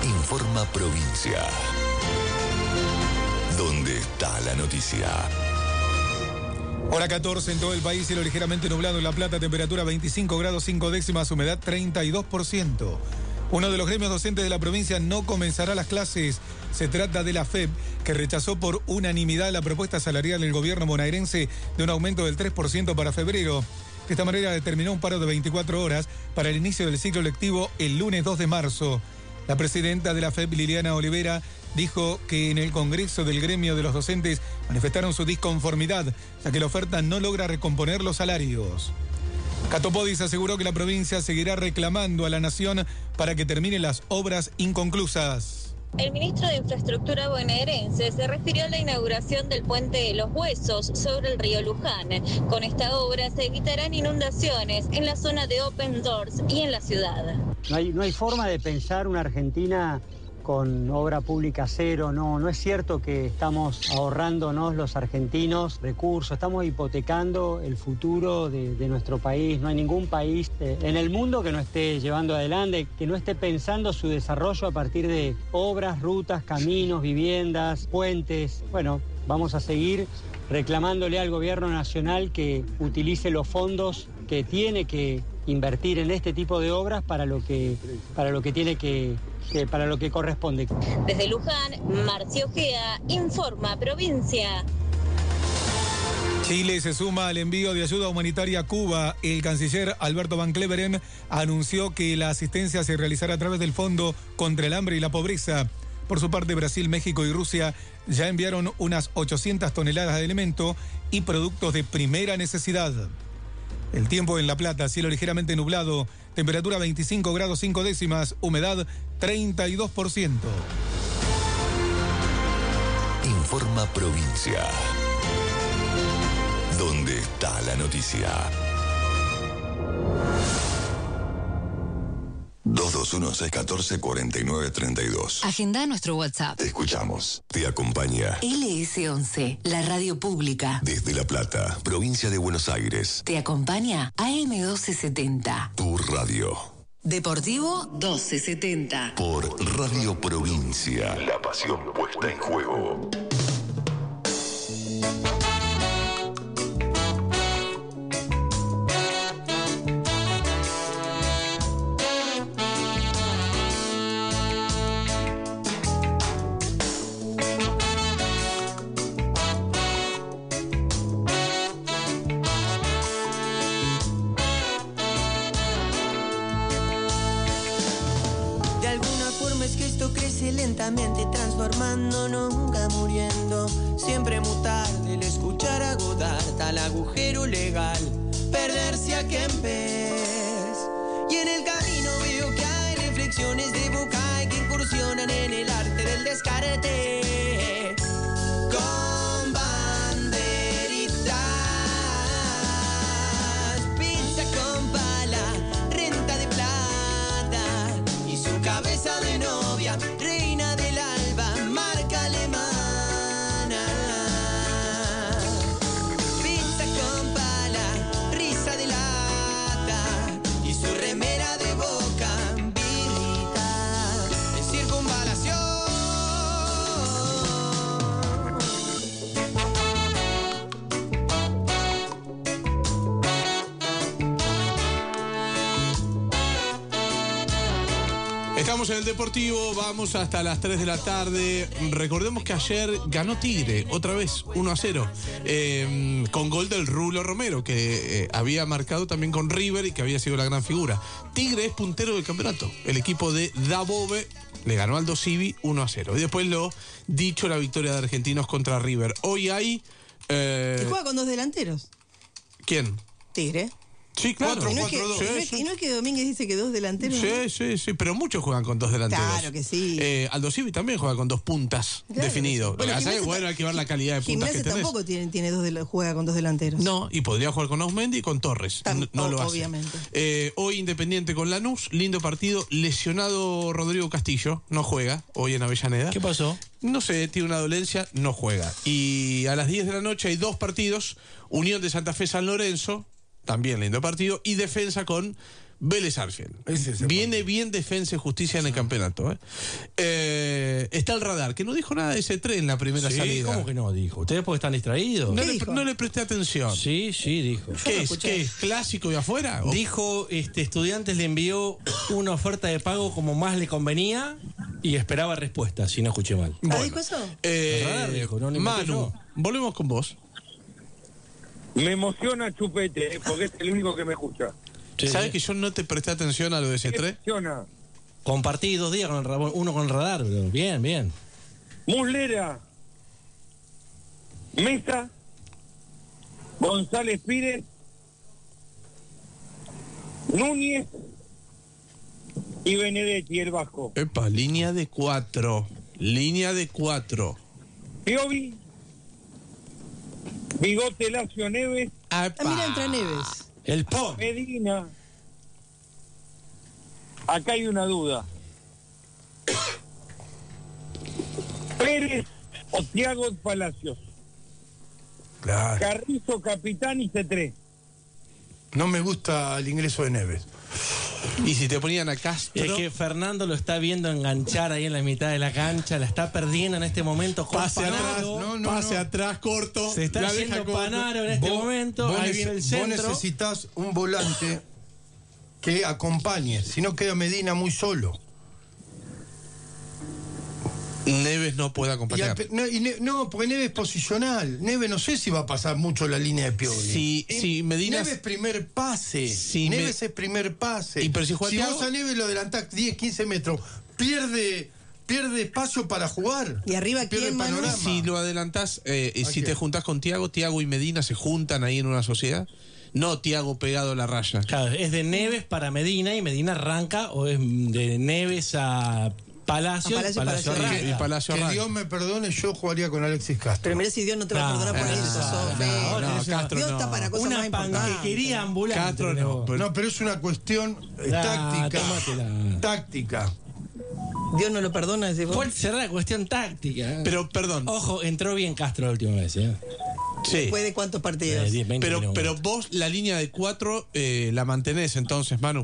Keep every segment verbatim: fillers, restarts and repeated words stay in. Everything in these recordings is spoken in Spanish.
Informa Provincia. ¿Dónde está la noticia? Hora catorce en todo el país, cielo ligeramente nublado en La Plata, temperatura veinticinco grados cinco décimas, humedad treinta y dos por ciento. Uno de los gremios docentes de la provincia no comenzará las clases. Se trata de la F E B, que rechazó por unanimidad la propuesta salarial del gobierno bonaerense de un aumento del tres por ciento para febrero. De esta manera determinó un paro de veinticuatro horas para el inicio del ciclo lectivo el lunes dos de marzo. La presidenta de la F E B, Liliana Olivera, dijo que en el Congreso del Gremio de los Docentes manifestaron su disconformidad, ya que la oferta no logra recomponer los salarios. Catopodis aseguró que la provincia seguirá reclamando a la Nación para que terminen las obras inconclusas. El ministro de Infraestructura bonaerense se refirió a la inauguración del puente de los Huesos sobre el río Luján. Con esta obra se evitarán inundaciones en la zona de Open Doors y en la ciudad. No hay, no hay forma de pensar una Argentina con obra pública cero. No, no es cierto que estamos ahorrándonos los argentinos recursos, estamos hipotecando el futuro de, de nuestro país. No hay ningún país eh, en el mundo que no esté llevando adelante, que no esté pensando su desarrollo a partir de obras, rutas, caminos, viviendas, puentes. Bueno, vamos a seguir reclamándole al gobierno nacional que utilice los fondos que tiene que invertir en este tipo de obras para lo que, para lo que tiene que, que para lo que corresponde. Desde Luján, Marcia Ojea, Informa Provincia. Chile se suma al envío de ayuda humanitaria a Cuba. El canciller Alberto Van Cleveren anunció que la asistencia se realizará a través del Fondo contra el Hambre y la Pobreza. Por su parte, Brasil, México y Rusia ya enviaron unas ochocientas toneladas de alimento y productos de primera necesidad. El tiempo en La Plata, cielo ligeramente nublado, temperatura veinticinco grados cinco décimas, humedad treinta y dos por ciento. Informa Provincia. ¿Dónde está la noticia? dos dos uno seis uno cuatro cuatro nueve tres dos. Agenda nuestro WhatsApp. Te escuchamos. Te acompaña L S once, la radio pública. desde La Plata, provincia de Buenos Aires. Te acompaña A M doce setenta. Tu radio. Deportivo doce setenta. Por Radio Provincia. La pasión puesta en juego. Lentamente transformando, nunca muriendo. Siempre muy tarde el escuchar a Godard al agujero legal, perderse a Kempes. Y en el camino veo que hay reflexiones de Bucay que incursionan en el arte del descarte. Con banderitas, pizza con pala, renta de plata y su cabeza de novia, reina del alba, marca alemana. Pizza con pala, risa de lata y su remera de Boca, birrita en circunvalación. Estamos en el Deportivo, vamos hasta las tres de la tarde. Recordemos que ayer ganó Tigre, otra vez, uno a cero, eh, con gol del Rulo Romero, que eh, había marcado también con River y que había sido la gran figura. Tigre es puntero del campeonato. El equipo de Dabove le ganó al Civi uno a cero. Y después lo dicho, la victoria de Argentinos contra River. Hoy hay... Eh, y juega con dos delanteros. ¿Quién? Tigre. Sí, claro. Y no, es que, cuatro, y, no es, sí, y no es que Domínguez dice que dos delanteros. Sí, ¿no? sí, sí, pero muchos juegan con dos delanteros. Claro que sí. Eh, Aldo Civi también juega con dos puntas, Claro definido. que sí. Bueno, Lo que pasa es que, bueno, hay que ver la calidad de puntas que Gimnasia tenés. tampoco tiene, tiene dos de, juega con dos delanteros. No, y podría jugar con Osmendi y con Torres. Tam- no, no lo hace. obviamente. Eh, hoy Independiente con Lanús, lindo partido. Lesionado Rodrigo Castillo, no juega hoy en Avellaneda. ¿Qué pasó? No sé, tiene una dolencia, no juega. Y a las diez de la noche hay dos partidos. Unión de Santa Fe San Lorenzo, también lindo partido. Y Defensa con Vélez Arfield. Ese es el Viene partido. bien Defensa y Justicia en el campeonato. ¿eh? Eh, está el radar, que no dijo nada de ese tren en la primera Sí, salida. ¿cómo que no dijo? ¿Ustedes porque están distraídos? No ¿Qué le, dijo? no le presté atención. Sí, sí, dijo. ¿Qué lo es? escuché. ¿Qué es? ¿Clásico de afuera? ¿O- Dijo, este, Estudiantes le envió una oferta de pago como más le convenía y esperaba respuesta, si no escuché mal. ¿Ah, Bueno. dijo eso? Eh, Radar dijo, no le inventé Manu, yo. volvemos con vos. Me emociona Chupete, eh, porque es el único que me escucha. Sí, ¿Sabes sí. que yo no te presté atención a lo de ese Me tren? emociona. Compartí dos días con el radar, uno con el radar, pero bien, bien. Muslera, Mesa, González Pires, Núñez y Benedetti, el Vasco. Epa, línea de cuatro. Línea de cuatro. Piovi, Bigote Lacio Neves, Ah, mira, entra Neves. El PON. Medina. Acá hay una duda. Pérez o Thiago Palacios. Claro. Carrizo, capitán y C tres. No me gusta el ingreso de Neves. Y si te ponían a Castro, Es que Fernando lo está viendo enganchar ahí en la mitad de la cancha, la está perdiendo en este momento con pase atrás, Panaro. no, no, pase no. atrás, corto. Se está la deja haciendo corto. Panaro en este Vos- momento, vos ahí nece- viene el Vos centro. necesitas un volante que acompañe, si no queda Medina muy solo. Neves no puede Y acompañar. al- no, y Ne- no, porque Neves es posicional. Neves no sé si va a pasar mucho la línea de Piovi. Si, si Medina... Neves primer pase. Si Neves me- es primer pase. Y pero si juega Thiago- vos a Neves lo adelantás diez, quince metros, pierde, pierde espacio para jugar. ¿Y arriba Pierde quién, Manu? panorama. Si lo adelantás, eh, y ¿A si quién? te juntás con Tiago, Tiago y Medina se juntan ahí en una sociedad. No Tiago pegado a la raya. Claro, es de Neves para Medina y Medina arranca, o es de Neves a Palacio, A Palacio, Palacio arranca. Y Palacio Que arranca. Dios me perdone, yo jugaría con Alexis Castro. Pero mira si Dios no te va a No, perdonar por no, eso, no, Sofe. no, no, Castro Dios no. está para cosas más Una importantes. panquequería ambulante. Castro no, tenemos. pero- No, pero es una cuestión eh, Ah, táctica. tómatela. Táctica. Dios no lo perdona, decís vos. Puede ser la cuestión táctica. Pero, perdón. Ojo, entró bien Castro la última vez, ¿eh? Sí. ¿Después de cuántos partidos? Eh, diez, veinte Pero, minutos. pero vos la línea de cuatro eh, la mantenés entonces, Manu.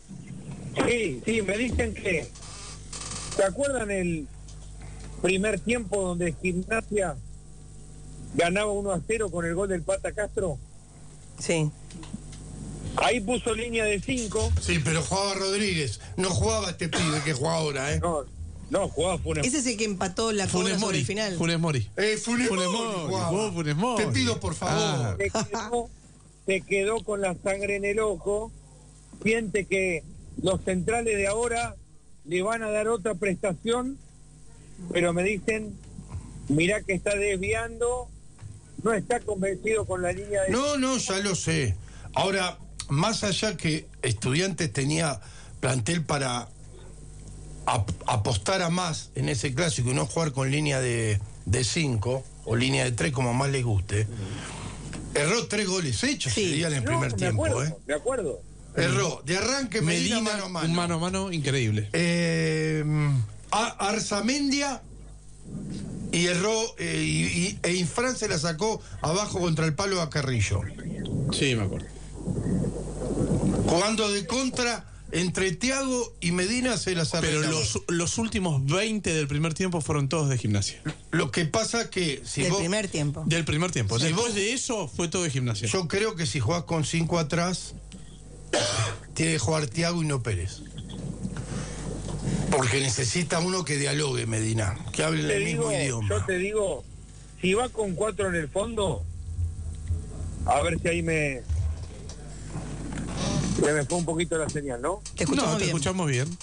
Sí, sí, me dicen que... ¿Se acuerdan el primer tiempo donde Gimnasia ganaba uno a cero con el gol del Pata Castro? Sí. Ahí puso línea de cinco. Sí, pero jugaba Rodríguez. No jugaba este pibe que juega ahora, ¿eh? No, no, jugaba Funes. Ese es el que empató la Funes cobra sobre Mori. el final. Funes Mori. Eh, Funes Funes Mori Mori, jugaba. vos, Funes Mori. Te pido, por favor. Ah. Se quedó, se quedó con la sangre en el ojo. Siente que los centrales de ahora le van a dar otra prestación, pero me dicen, mirá que está desviando, no está convencido con la línea de... No, no, ya lo sé. Ahora, más allá que Estudiantes tenía plantel para ap- apostar a más en ese clásico y no jugar con línea de cinco o línea de tres, como más les guste, erró tres goles hechos Sí. ese día en el No, primer me tiempo, acuerdo, ¿eh? me acuerdo. Erró. De arranque Medina, Medina, mano a mano. un mano a mano increíble. Eh, a- Arzamendia y erró eh, y, y- e Infran se la sacó abajo contra el palo a Carrillo. Sí, me acuerdo. Jugando de contra entre Thiago y Medina se las Pero arreglaba. los, los últimos veinte del primer tiempo fueron todos de Gimnasia. Lo que pasa que si Del vos, primer tiempo. Del primer tiempo. Si Después vos- de eso fue todo de Gimnasia. yo creo que si jugás con cinco atrás tiene que jugar Thiago y no Pérez. Porque necesita uno que dialogue, Medina, que hable Te el mismo digo, idioma. yo te digo, si va con cuatro en el fondo, a ver si ahí me... Se me fue un poquito la señal, ¿no? Te escuchamos no, te bien. escuchamos bien.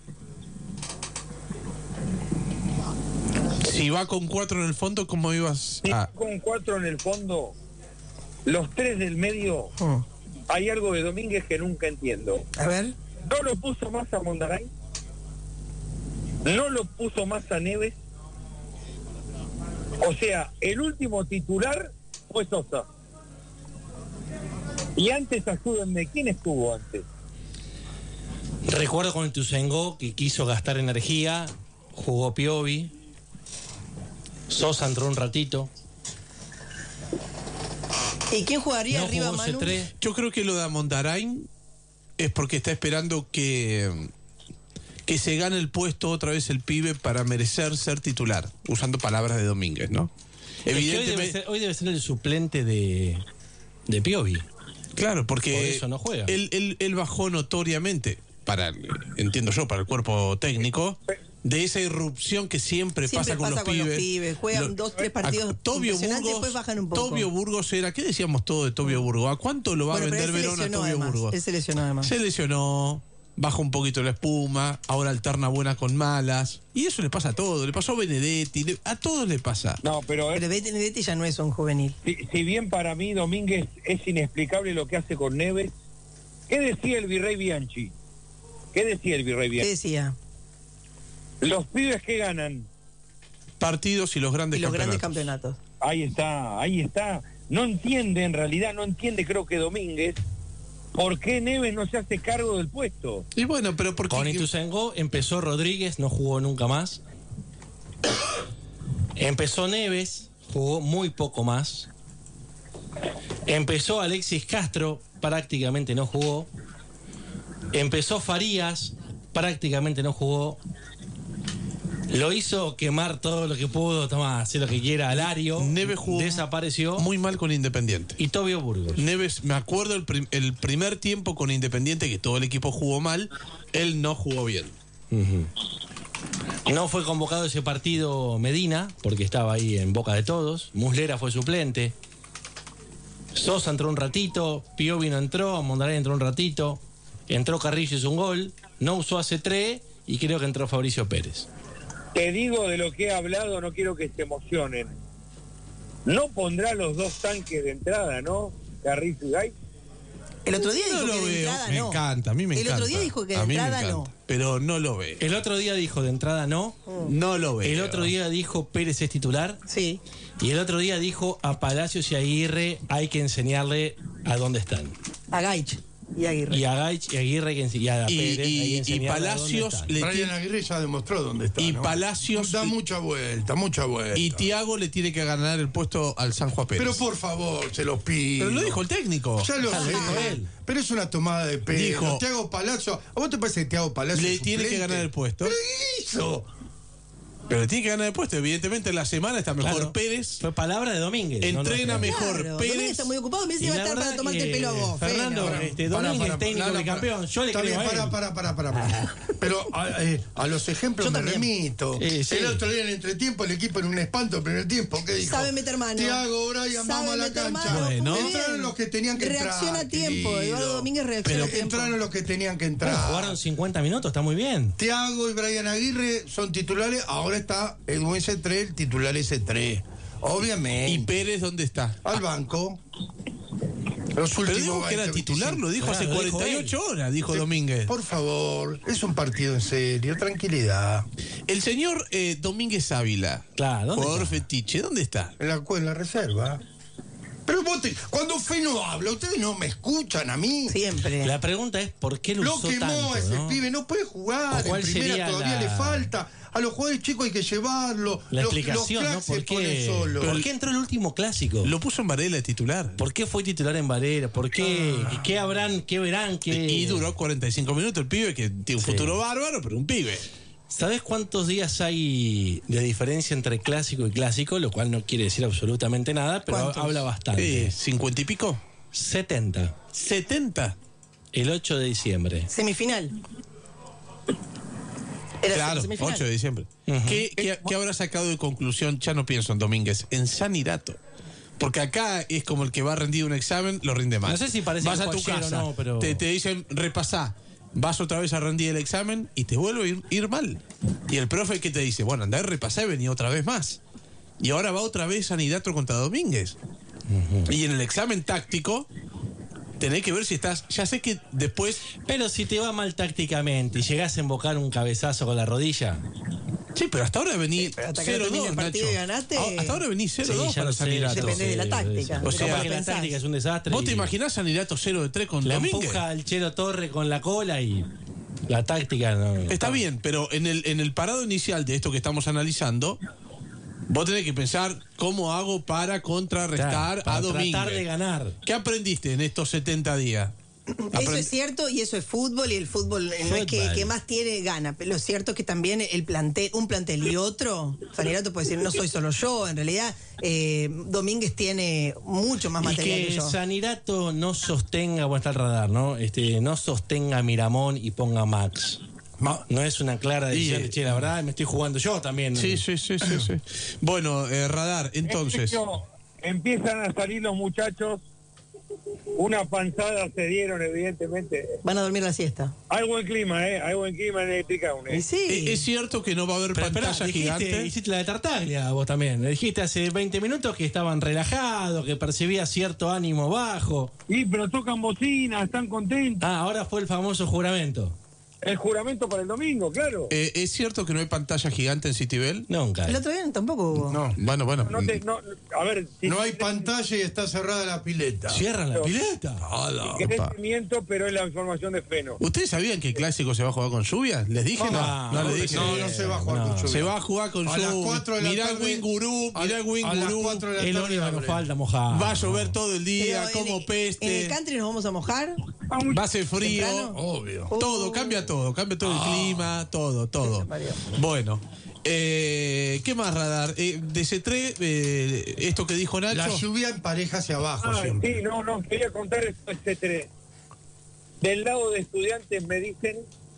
Si va con cuatro en el fondo, ¿cómo ibas Si a...? va con cuatro en el fondo, los tres del medio, Oh. hay algo de Domínguez que nunca entiendo. A ver. No lo puso más a Mondaray, no lo puso más a Neves. O sea, el último titular fue Sosa. Y antes, ayúdenme, ¿quién estuvo antes? Recuerdo con el Ituzaingó que quiso gastar energía, jugó Piovi, Sosa entró un ratito. ¿Y quién jugaría No arriba, jugó Manu? C tres. Yo creo que lo de Mondarain es porque está esperando que, que se gane el puesto otra vez el pibe para merecer ser titular, usando palabras de Domínguez, ¿no? Evidentemente, hoy, debe ser, hoy debe ser el suplente de, de Piovi. Claro, porque por eso no juega. Él, él, él bajó notoriamente, para, entiendo yo, para el cuerpo técnico, de esa irrupción que siempre, siempre pasa, con, pasa los, con pibes. los pibes. Juegan Lo, dos, tres partidos Tobio impresionantes, Burgos, después bajan un poco. Tobio Burgos era, ¿qué decíamos todo de Tobio Burgos? ¿A cuánto lo va bueno, a vender Verona a Tobio además, Burgos? Él se lesionó además. Se lesionó, baja un poquito la espuma, ahora alterna buenas con malas. Y eso le pasa a todo, le pasó a Benedetti, le, a todos le pasa. No, pero, pero Benedetti ya no es un juvenil. Si, si bien para mí Domínguez es inexplicable lo que hace con Neves, ¿qué decía el Virrey Bianchi? ¿Qué decía el Virrey Bianchi? ¿Qué decía? Los pibes que ganan partidos y los grandes y los campeonatos. grandes campeonatos. Ahí está, ahí está. No entiende, en realidad, no entiende, creo que Domínguez, por qué Neves no se hace cargo del puesto. Y bueno, pero porque con Ituzaingó empezó Rodríguez, no jugó nunca más. Empezó Neves, jugó muy poco más. Empezó Alexis Castro, prácticamente no jugó. Empezó Farías, prácticamente no jugó. Lo hizo quemar todo lo que pudo, toma, hacer lo que quiera. Alario, Neves jugó desapareció. Muy mal con Independiente. Y Tobio Burgos. Neves, me acuerdo el, prim, el primer tiempo con Independiente, que todo el equipo jugó mal, él no jugó bien. Uh-huh. No fue convocado ese partido Medina, porque estaba ahí en boca de todos. Muslera fue suplente. Sosa entró un ratito, Piovi no entró, Mondragón entró un ratito. Entró Carrillo, hizo un gol. No usó a C tres y creo que entró Fabricio Pérez. Te digo de lo que he hablado, no quiero que se emocionen. No pondrá los dos tanques de entrada, ¿no? Carrizo y Gay. El otro día no dijo lo que de veo. entrada me no. encanta, a mí me el encanta. El otro día dijo que de a mí entrada me no. Pero no lo ve. El otro día dijo de entrada no. Mm. No lo veo. El otro día dijo Pérez es titular. Sí. Y el otro día dijo a Palacios y a Aguirre hay que enseñarle a dónde están. A Gaich y Aguirre. Y a Gaich y a Aguirre y a y, Pérez. y, hay que y Palacios le Brian tiene... Aguirre ya demostró dónde está. Y ¿no? Palacios da mucha vuelta, mucha vuelta. Y Thiago le tiene que ganar el puesto al San Juan Pérez. Pero por favor, se los pido. Pero lo dijo el técnico. Ya lo sé. Él. Pero es una tomada de pelo. Dijo, Thiago Palacio. ¿A vos te parece que Thiago Palacio le es tiene suplente? que ganar el puesto? ¿Pero qué hizo? Pero le tiene que ganar el puesto. Evidentemente en la semana está mejor claro. Pérez. Fue palabra de Domínguez. Entrena no mejor claro, Pérez. Domínguez está muy ocupado. Me dice va a estar para tomarte el pelo a vos. Fernando, Fena. este, Para, Domínguez, para, técnico para, de campeón. Yo le Está creo bien, a él. para, para, para, para, para. Pero a, eh, a los ejemplos Yo me también. remito. Eh, sí. El otro día en entretiempo el equipo en un espanto el primer tiempo. ¿Qué dijo? Sabe meter mano. Thiago, Brian, Sabe vamos a la meter cancha. mano, Bueno. muy Entraron bien. los que tenían que entrar. Reacciona a tiempo. querido. Eduardo Domínguez reacciona Pero a tiempo. entraron los que tenían que entrar. Bueno, jugaron cincuenta minutos, está muy bien. Thiago y Brian Aguirre son titulares. Ahora está Edwin C tres, el titular S tres. Obviamente. ¿Y Pérez dónde está? Al banco. Los Pero últimos dijo que era veinte, titular, lo dijo Claro, hace lo dijo cuarenta y ocho horas, dijo Sí, Domínguez. Por favor, es un partido en serio, tranquilidad. El señor eh, Domínguez Ávila, Claro, ¿dónde jugador está? fetiche, ¿dónde está? En la, en la reserva. Pero vos te, cuando Feno habla, ustedes no me escuchan a mí. Siempre. La pregunta es ¿por qué lo, Lo usó quemó tanto, ese ¿no? pibe, no puede jugar. ¿Cuál En primera sería todavía la- le falta. A los jugadores chicos hay que llevarlo. La los, explicación, los ¿no? cracks se ¿Por ponen qué, solos. ¿Por qué entró el último clásico? Lo puso en Varela de titular. ¿Por qué fue titular en Varela? ¿Por qué? Ah. ¿Qué habrán? ¿Qué verán? ¿Qué... Y duró cuarenta y cinco minutos el pibe, que tiene un Sí. futuro bárbaro, pero un pibe. ¿Sabes cuántos días hay de diferencia entre clásico y clásico? Lo cual no quiere decir absolutamente nada, pero ¿Cuántos? habla bastante. Eh, ¿cincuenta y pico? setenta. ¿setenta? El ocho de diciembre. Semifinal. Era Claro, semifinal. ocho de diciembre. Ujú. ¿Qué, qué, qué habrá sacado de conclusión? Ya no pienso en Domínguez, en Sanirato. Porque acá es como el que va a rendir un examen, lo rinde mal. No sé si parece Vas que a fue tu ayer o casa, no, pero- te, te dicen, repasá. Vas otra vez a rendir el examen y te vuelve a ir, ir mal. Y el profe que te dice, bueno, andá, repasá y vení otra vez más. Y ahora va otra vez Sanirato contra Domínguez. Uh-huh. Y en el examen táctico tenés que ver si estás. Ya sé que después. Pero si te va mal tácticamente y llegás a embocar un cabezazo con la rodilla. Sí, pero hasta ahora vení Sí, pero hasta que cero termine dos, el partido Nacho. y ganaste- Ah, Hasta ahora vení cero dos Sí, ya para lo sé, Sanirato. Depende de la táctica. O sea, Capaz que la pensás. táctica es un desastre. ¿Vos y te imaginás Sanirato cero de tres con La Domínguez? empuja al Chelo Torre con la cola y la táctica no. Está bien, pero en el, en el parado inicial de esto que estamos analizando, vos tenés que pensar cómo hago para contrarrestar Claro, para a Domínguez. tratar de ganar. ¿Qué aprendiste en estos setenta días? Eso es cierto y eso es fútbol y el fútbol no es que, Fútbol. que más tiene gana. Pero lo cierto es que también el plantel, un plantel y otro, Sanirato puede decir, no soy solo yo, en realidad eh, Domínguez tiene mucho más Y material que, que yo. Sanirato no sostenga, bueno, está el radar, ¿no? Este, no sostenga a Miramón y ponga a Max. Ma- No es una clara decisión Y, eh, de, che, la verdad me estoy jugando yo también. Sí, sí, sí, sí, sí. Bueno, eh, Radar, entonces. Empiezan- Empiezan a salir los muchachos, una panzada se dieron evidentemente. Van a dormir la siesta. Hay buen clima, ¿eh? Hay buen clima en el Tricaun, ¿eh? Y sí. ¿e- ¿Es cierto que no va a haber Pero esperá, pantalla dijiste, gigante? hiciste la de Tartaglia vos también. Le dijiste hace veinte minutos que estaban relajados, que percibía cierto ánimo bajo. Sí, pero tocan bocina, están contentos. Ah, ahora fue el famoso juramento. El juramento para el domingo, claro. Eh, ¿Es cierto que no hay pantalla gigante en Citibel? Nunca. El otro día tampoco hubo. No, Bueno, bueno. No te- no, a ver, si no hay pantalla y está cerrada la pileta. Cierran la pileta. Ala, querés pa. te miento, pero es la información de Feno. ¿Ustedes sabían que el clásico se va a jugar con lluvia? ¿Les dije? No, No, no, no, les dije. No, no se va a jugar No. con lluvia. Se va a jugar con A las lluvia. cuatro de la Mirá el tarde- Wingurú, a- mirá el a las Wingurú. cuatro de la Es lo tarde único que nos abre. falta mojar. Va a llover todo el día, Pero en como el- peste. En el country nos vamos a mojar. Va a ser frío. ¿Temprano? Obvio. Todo, cambia todo, cambia todo el clima, todo, todo. Bueno, eh, ¿qué más, Radar? Eh, de C tres, eh, esto que dijo Nacho. La lluvia empareja hacia abajo Ah, siempre. sí, no, no, quería contar esto de C tres. Del lado de estudiantes me dicen,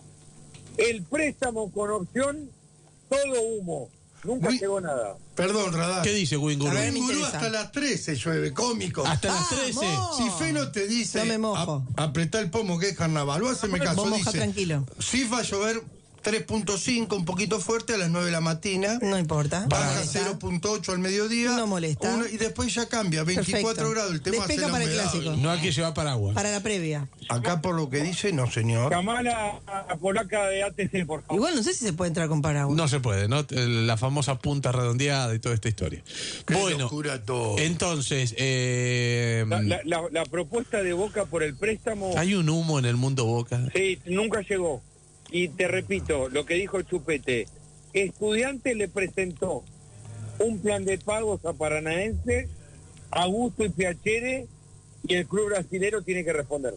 el préstamo con opción, todo humo. Nunca Uy. llegó nada. Perdón, Radar. ¿Qué dice Wingurú? A ver, me Gurú interesa. hasta las trece llueve, cómico. Hasta las trece. ¡Vamos! Si Feno te dice, No me mojo. "A- apretá el pomo que es carnaval", vos haceme caso, Vos moja dice, tranquilo. sí va a llover tres punto cinco, un poquito fuerte a las nueve de la mañana, No importa. baja Molesta. cero punto ocho al mediodía, No molesta. uno- y después ya cambia, veinticuatro Perfecto. grados, el tema Despeja es la para el humedad. clásico. No hay que llevar paraguas. Para la previa. Acá por lo que dice, no señor. Llamala a polaca de A T C, por favor. Igual no sé si se puede entrar con paraguas. No se puede, ¿no? La famosa punta redondeada y toda esta historia. Qué Bueno, locura todo. entonces, eh, La, la- la- la propuesta de Boca por el préstamo, hay un humo en el mundo Boca. sí, nunca llegó. Y te repito, lo que dijo el Chupete, Estudiante le presentó un plan de pagos a Paranaense, Augusto y Piacere, y el club brasilero tiene que responder.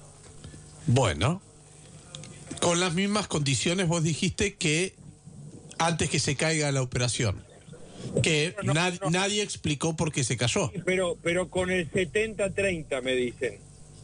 Bueno, con las mismas condiciones vos dijiste que antes que se caiga la operación, que No, no, nad- no. nadie explicó por qué se cayó. Pero, pero con el setenta treinta me dicen.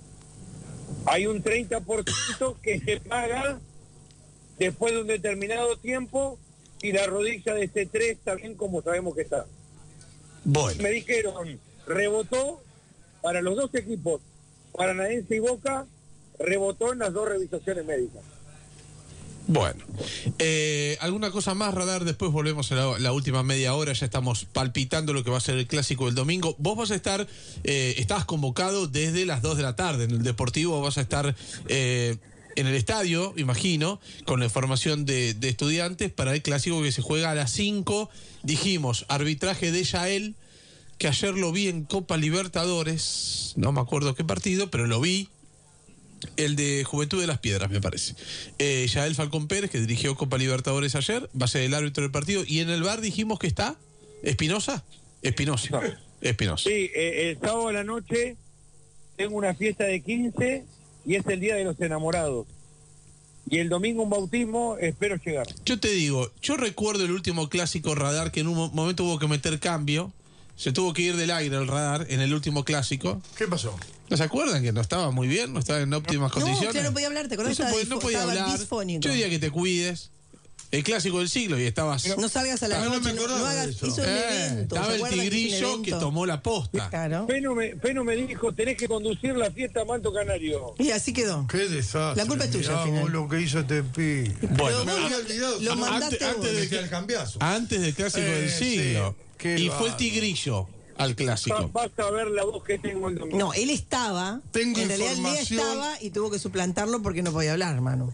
Hay un treinta por ciento que se paga después de un determinado tiempo y la rodilla de C tres está bien como sabemos que está. Bueno, Me dijeron, rebotó para los dos equipos, Paranaense y Boca, rebotó en las dos revisaciones médicas. bueno. Eh, ¿Alguna cosa más, Radar? Después volvemos a la, la última media hora. Ya estamos palpitando lo que va a ser el clásico del domingo. Vos vas a estar, eh, estás convocado desde las dos de la tarde. En el Deportivo vas a estar eh, en el estadio, imagino, con la información de, de estudiantes para el clásico que se juega a las cinco. Dijimos, arbitraje de Yael, que ayer lo vi en Copa Libertadores. No me acuerdo qué partido, pero lo vi. El de Juventud de las Piedras, me parece. Eh, Yael Falcón Pérez, que dirigió Copa Libertadores ayer, va a ser el árbitro del partido. Y en el bar dijimos que está Espinosa. Espinosa. Espinosa. Sí, eh, el sábado a la noche tengo una fiesta de quince y es el Día de los Enamorados. Y el domingo un bautismo, espero llegar. Yo te digo, yo recuerdo el último clásico Radar que en un mo- momento hubo que meter cambio. Se tuvo que ir del aire el Radar en el último clásico. ¿Qué pasó? ¿No se acuerdan que no estaba muy bien? ¿No estaba en óptimas No, condiciones? usted no podía hablar, ¿te acordás? No, se Estaba podía- no disfo- podía estaba hablar. disfónico. Yo diría que te cuides. El clásico del siglo y estabas... No salgas a la Ah, no noche, me no, acordaba no de hagas, eso. hizo un Eh, evento. estaba ¿se el acuerdan que hizo un tigrillo que evento? tomó la posta. Claro. Feno me, Feno me dijo, tenés que conducir la fiesta a Manto Canario. Y así quedó. Qué desastre. La culpa es tuya, Mirá al final. vos lo que hizo este pi. Bueno, me vos había lo- olvidado. lo Ah, mandaste antes, vos. antes de que el cambiazo. antes del clásico Eh, del siglo. sí, qué Y fue el bárbaro. tigrillo al Va- clásico. Vas a ver la voz que tengo el domingo. No, él estaba. Tengo en realidad Lea información. estaba y tuvo que suplantarlo porque no podía hablar, hermano.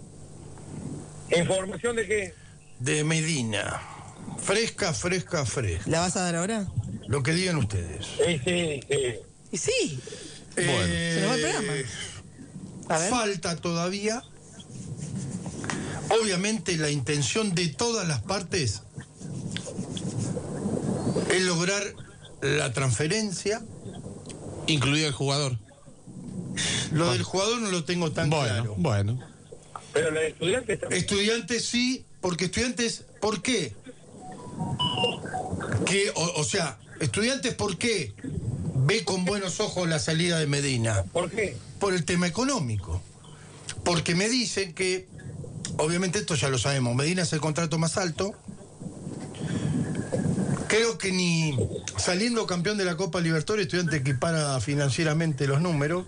¿Información de qué? De Medina. Fresca, fresca, fresca. ¿La vas a dar ahora? Lo que digan ustedes. Sí, sí, sí. Y sí. Bueno. Se nos va el programa. A ver. Falta todavía. Obviamente la intención de todas las partes es lograr la transferencia. Incluido el jugador. Lo del jugador no lo tengo tan bueno, claro. Bueno. Pero la de estudiantes también. Estudiantes sí, porque estudiantes, ¿por qué? Que, o, o sea, estudiantes, ¿por qué ve con buenos ojos la salida de Medina? ¿Por qué? Por el tema económico. Porque me dicen que, obviamente esto ya lo sabemos, Medina es el contrato más alto. Creo que ni saliendo campeón de la Copa Libertadores, Estudiantes equipara financieramente los números.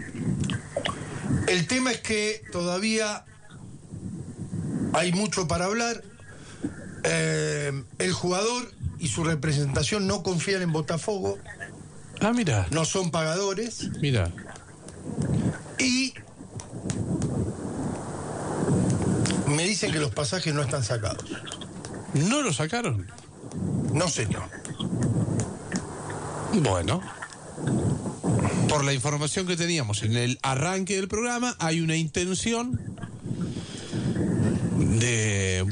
El tema es que todavía hay mucho para hablar. Eh, el jugador y su representación no confían en Botafogo. Ah, mira. No son pagadores. Mira. Y me dicen que los pasajes no están sacados. ¿No lo sacaron? No, señor. Bueno. Por la información que teníamos en el arranque del programa, hay una intención de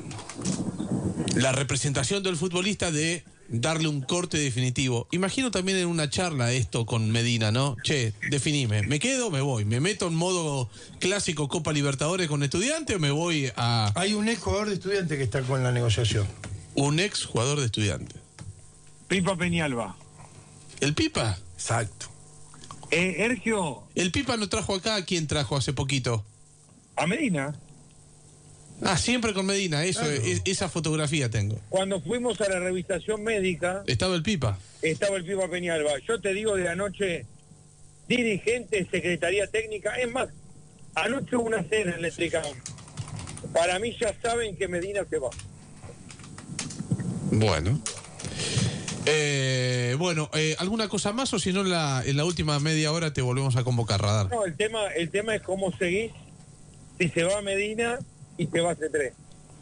la representación del futbolista de darle un corte definitivo. Imagino también en una charla esto con Medina, ¿no? Che, definime, ¿me quedo o me voy? ¿Me meto en modo clásico Copa Libertadores con Estudiantes o me voy a...? Hay un ex jugador de Estudiantes que está con la negociación. Un ex jugador de Estudiantes. Pipa Peñalba. ¿El Pipa? Exacto. Eh, Ergio. ¿El Pipa no trajo acá? ¿A quién trajo hace poquito? A Medina. Ah, siempre con Medina, eso, Claro. es, esa fotografía tengo. Cuando fuimos a la revisación médica, ¿Estaba el Pipa? estaba el Pipa Peñalba. Yo te digo de anoche, dirigente, secretaría técnica, es más, anoche hubo una cena en Electrica. Para mí ya saben que Medina se va. Bueno. Eh, bueno, eh, ¿alguna cosa más o si no en la, en la última media hora te volvemos a convocar, Radar? No, el tema, el tema es cómo seguís si se va Medina y se va C tres.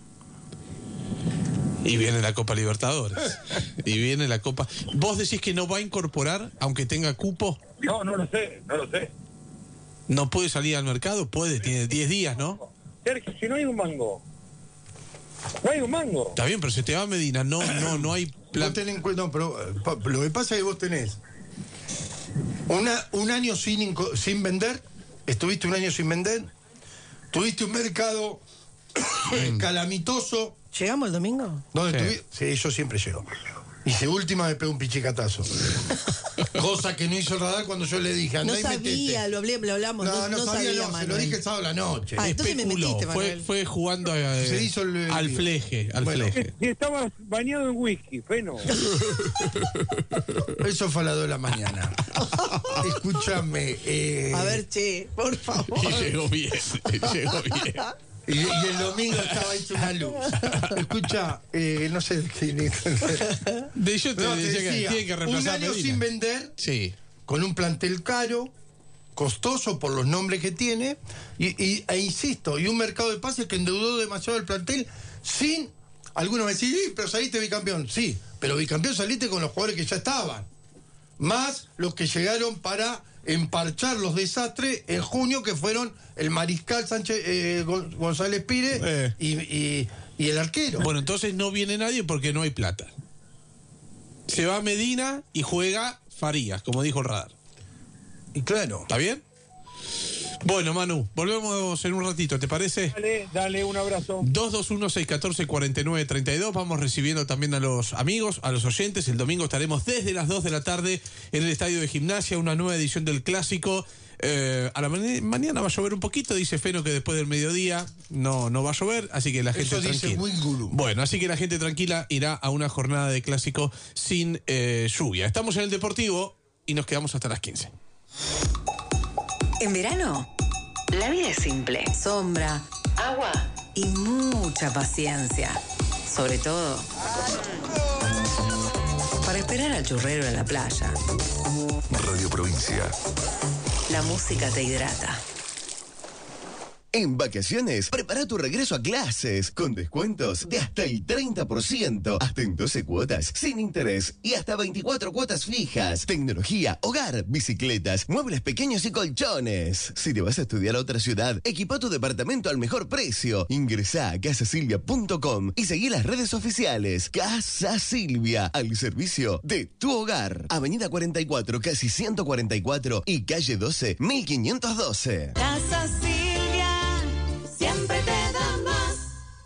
Y viene la Copa Libertadores. Y viene la Copa... ¿Vos decís que no va a incorporar, aunque tenga cupo? No, no lo sé, no lo sé. ¿No puede salir al mercado? Puede, tiene diez días, ¿no? Sergio, si no hay un mango. No hay un mango. Está bien, pero se te va Medina, no, no, no hay plan. Vos tenés en cuenta, no, pero eh, pa- lo que pasa es que vos tenés una, un año sin, inco- sin vender, estuviste un año sin vender, tuviste un mercado calamitoso. ¿Llegamos el domingo? ¿Dónde Sí. estuvi- Sí, yo siempre llego. Y de última me pegó un pichicatazo. Cosa que no hizo el Radar cuando yo le dije, andá No y sabía, metete. lo, hablé, lo hablamos. No, no, no sabía, no, se lo Manuel. dije el sábado a la noche. Ah, entonces me Especuló, metiste, fue, Manuel. fue jugando a- Se hizo el- el al lío. fleje, al Bueno. fleje. Si estabas bañado en whisky, Feno. Eso fue a las dos de la mañana. Escúchame. Eh, A ver, che, por favor. Y llegó bien, llegó bien. Y, y el domingo estaba hecho una luz. Escucha, eh, no sé. De yo te No, te decía que decía, tiene que un reemplazar a año Medina. sin vender, Sí. con un plantel caro, costoso por los nombres que tiene, y, y- e insisto, y un mercado de pases que endeudó demasiado el plantel sin. Algunos me decían, sí, pero saliste bicampeón. Sí, pero bicampeón saliste con los jugadores que ya estaban. Más los que llegaron para emparchar los desastres en junio, que fueron el Mariscal Sánchez eh, Gon- González Pires Eh. y, y- y el arquero. Bueno, entonces no viene nadie porque no hay plata. Se va Medina y juega Farías, como dijo el Radar. Y claro. ¿Está bien? Bueno, Manu, volvemos en un ratito, ¿te parece? Dale, dale, un abrazo. dos dos uno, seis uno cuatro, cuatro nueve tres dos. Vamos recibiendo también a los amigos, a los oyentes. El domingo estaremos desde las dos de la tarde en el Estadio de Gimnasia, una nueva edición del Clásico. Eh, a la mani- mañana va a llover un poquito, dice Feno que después del mediodía no, no va a llover, así que la gente Eso dice tranquila. Wingulu. Bueno, así que la gente tranquila irá a una jornada de Clásico sin eh, lluvia. Estamos en el Deportivo y nos quedamos hasta las quince. En verano, la vida es simple. Sombra, agua y mucha paciencia. Sobre todo, para esperar al churrero en la playa. Radio Provincia. La música te hidrata. En vacaciones, prepara tu regreso a clases con descuentos de hasta el treinta por ciento, hasta en doce cuotas, sin interés y hasta veinticuatro cuotas fijas. Tecnología, hogar, bicicletas, muebles pequeños y colchones. Si te vas a estudiar a otra ciudad, equipa tu departamento al mejor precio. Ingresá a casa silvia punto com y seguí las redes oficiales. Casa Silvia, al servicio de tu hogar. Avenida cuarenta y cuatro, casi ciento cuarenta y cuatro y calle doce, mil quinientos doce. Casa Silvia, siempre te da más.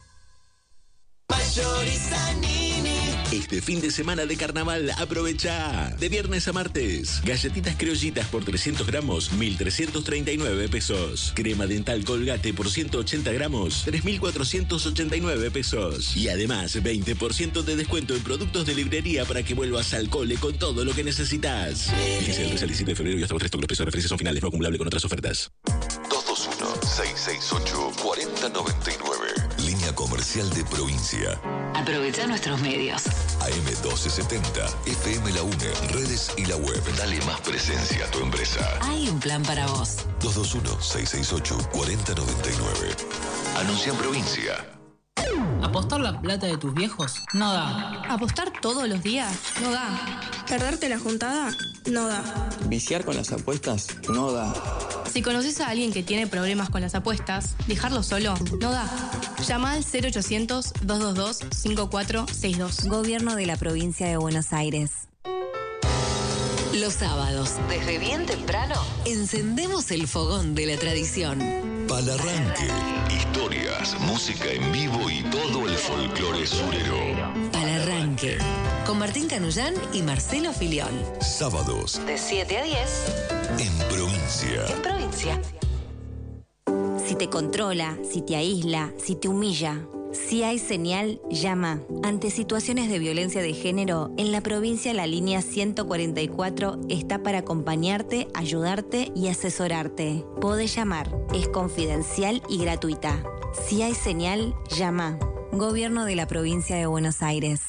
Mayorizanini. Este fin de semana de carnaval, aprovecha. De viernes a martes, galletitas criollitas por trescientos gramos, mil trescientos treinta y nueve pesos. Crema dental Colgate por ciento ochenta gramos, tres mil cuatrocientos ochenta y nueve pesos. Y además, veinte por ciento de descuento en productos de librería para que vuelvas al cole con todo lo que necesitas. Fíjense del tres al diecisiete de febrero y hasta los tres todos los precios de referencia son finales, no acumulable con otras ofertas. dos dos uno, seis seis ocho, cuatro cero nueve nueve. Línea comercial de provincia. Aprovecha nuestros medios. A M doce setenta, F M La UNE, redes y la web. Dale más presencia a tu empresa. Hay un plan para vos. dos dos uno, seis seis ocho, cuatro cero nueve nueve. Anuncia en provincia. ¿Apostar la plata de tus viejos? No da. ¿Apostar todos los días? No da. ¿Perderte la juntada? No da. ¿Viciar con las apuestas? No da. Si conoces a alguien que tiene problemas con las apuestas, dejarlo solo no da. Llama al cero ochocientos, dos dos dos, cinco cuatro seis dos. Gobierno de la Provincia de Buenos Aires. Los sábados, desde bien temprano, encendemos el fogón de la tradición. Palarranque. Historias, música en vivo y todo el folclore surero. Palarranque. Con Martín Canullán y Marcelo Filión. Sábados. De siete a diez. En provincia. En provincia. Si te controla, si te aísla, si te humilla. Si hay señal, llama. Ante situaciones de violencia de género, en la provincia la línea ciento cuarenta y cuatro está para acompañarte, ayudarte y asesorarte. Podés llamar, es confidencial y gratuita. Si hay señal, llama. Gobierno de la Provincia de Buenos Aires.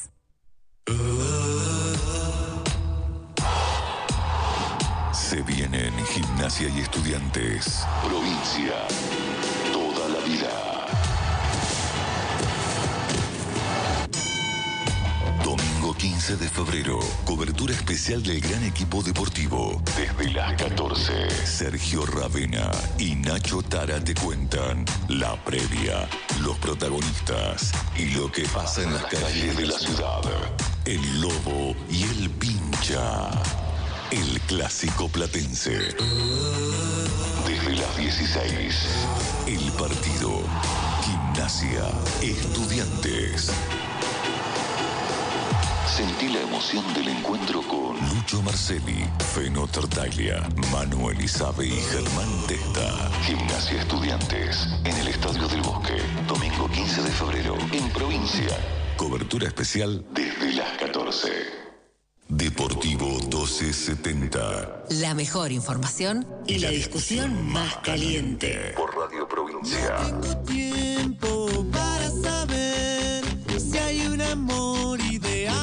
Se vienen Gimnasia y Estudiantes. Provincia. Toda la vida. Domingo quince de febrero, cobertura especial del gran equipo deportivo. Desde las catorce, Sergio Ravena y Nacho Tara te cuentan la previa, los protagonistas y lo que pasa en las calles de la ciudad. El Lobo y el Pincha. El clásico platense. Desde las dieciséis, el partido. Gimnasia, Estudiantes. Sentí la emoción del encuentro con Lucho Marcelli, Feno Tartaglia, Manuel Isabe y Germán Testa. Gimnasia Estudiantes, en el Estadio del Bosque, domingo quince de febrero, en provincia. Cobertura especial desde las catorce. Deportivo doce setenta. La mejor información y, y la discusión más caliente. Por Radio Provincia. No tengo tiempo para saber si hay un amor ideal.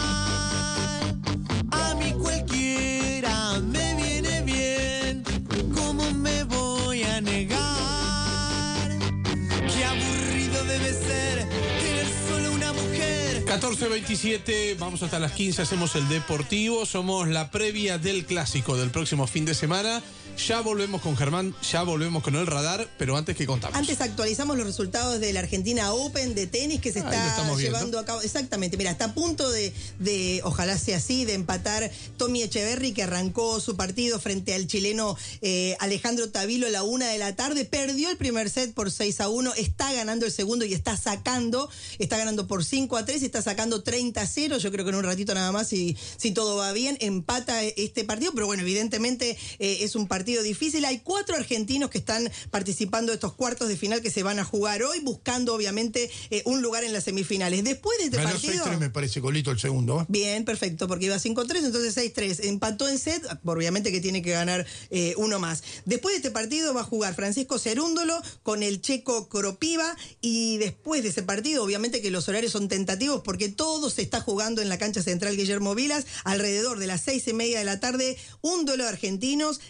A mí cualquiera me viene bien. ¿Cómo me voy a negar? Qué aburrido debe ser tener solo una mujer. catorce veintisiete, vamos hasta las quince, hacemos el Deportivo, somos la previa del clásico del próximo fin de semana. Ya volvemos con Germán, ya volvemos con el radar, pero antes que contamos. Antes actualizamos los resultados de la Argentina Open de tenis que se está llevando a cabo. Exactamente, mira, está a punto de, de, ojalá sea así, de empatar Tommy Echeverry, que arrancó su partido frente al chileno eh, Alejandro Tavilo a la una de la tarde. Perdió el primer set por seis a uno, está ganando el segundo y está sacando, está ganando por cinco a tres y está sacando treinta a cero. Yo creo que en un ratito nada más, si, si todo va bien, empata este partido, pero bueno, evidentemente eh, es un partido difícil. Hay cuatro argentinos que están participando de estos cuartos de final que se van a jugar hoy, buscando obviamente eh, un lugar en las semifinales. Después de este Ganó partido... seis tres, me parece, Colito, el segundo. ¿eh? Bien, perfecto, porque iba cinco tres, entonces seis tres. Empató en set, obviamente que tiene que ganar eh, uno más. Después de este partido va a jugar Francisco Cerúndolo con el checo Kropiva, y después de ese partido, obviamente que los horarios son tentativos porque todo se está jugando en la cancha central Guillermo Vilas, alrededor de las seis y media de la tarde, un duelo de argentinos, Carabelli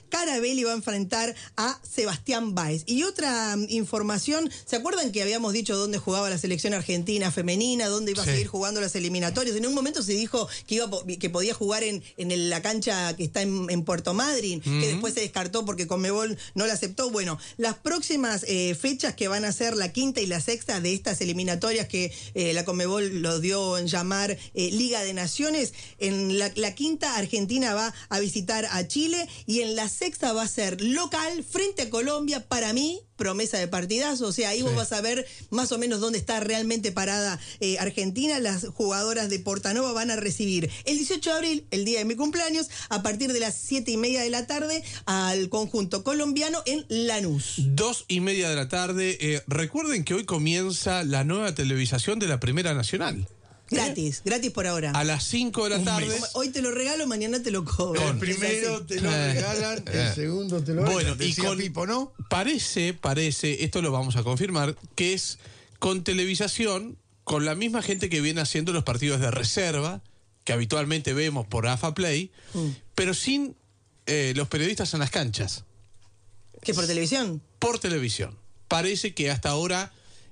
Belli va a enfrentar a Sebastián Báez. Y otra um, información, ¿se acuerdan que habíamos dicho dónde jugaba la selección argentina femenina, dónde iba sí. a seguir jugando las eliminatorias? En un momento se dijo que iba que podía jugar en, en la cancha que está en, en Puerto Madryn, uh-huh. que después se descartó porque Conmebol no la aceptó. Bueno, las próximas eh, fechas que van a ser la quinta y la sexta de estas eliminatorias que eh, la Conmebol lo dio en llamar eh, Liga de Naciones, en la, la quinta Argentina va a visitar a Chile y en la sexta va a ser local frente a Colombia. Para mí, promesa de partidazo, o sea, ahí sí. vos vas a ver más o menos dónde está realmente parada eh, Argentina. Las jugadoras de Portanova van a recibir el dieciocho de abril, el día de mi cumpleaños, a partir de las siete y media de la tarde al conjunto colombiano en Lanús. Dos y media de la tarde. Eh, recuerden que hoy comienza la nueva televisación de la Primera Nacional. Gratis, ¿Eh? gratis por ahora. A las cinco de la tarde. Hoy te lo regalo, mañana te lo cobro. El primero te lo regalan, el segundo te lo regalan. Bueno, Decía y con Pipo, ¿no? Parece, parece, esto lo vamos a confirmar, que es con televisación, con la misma gente que viene haciendo los partidos de reserva, que habitualmente vemos por AFA Play, mm. pero sin eh, los periodistas en las canchas. ¿Qué, por televisión? Por televisión. Parece que hasta ahora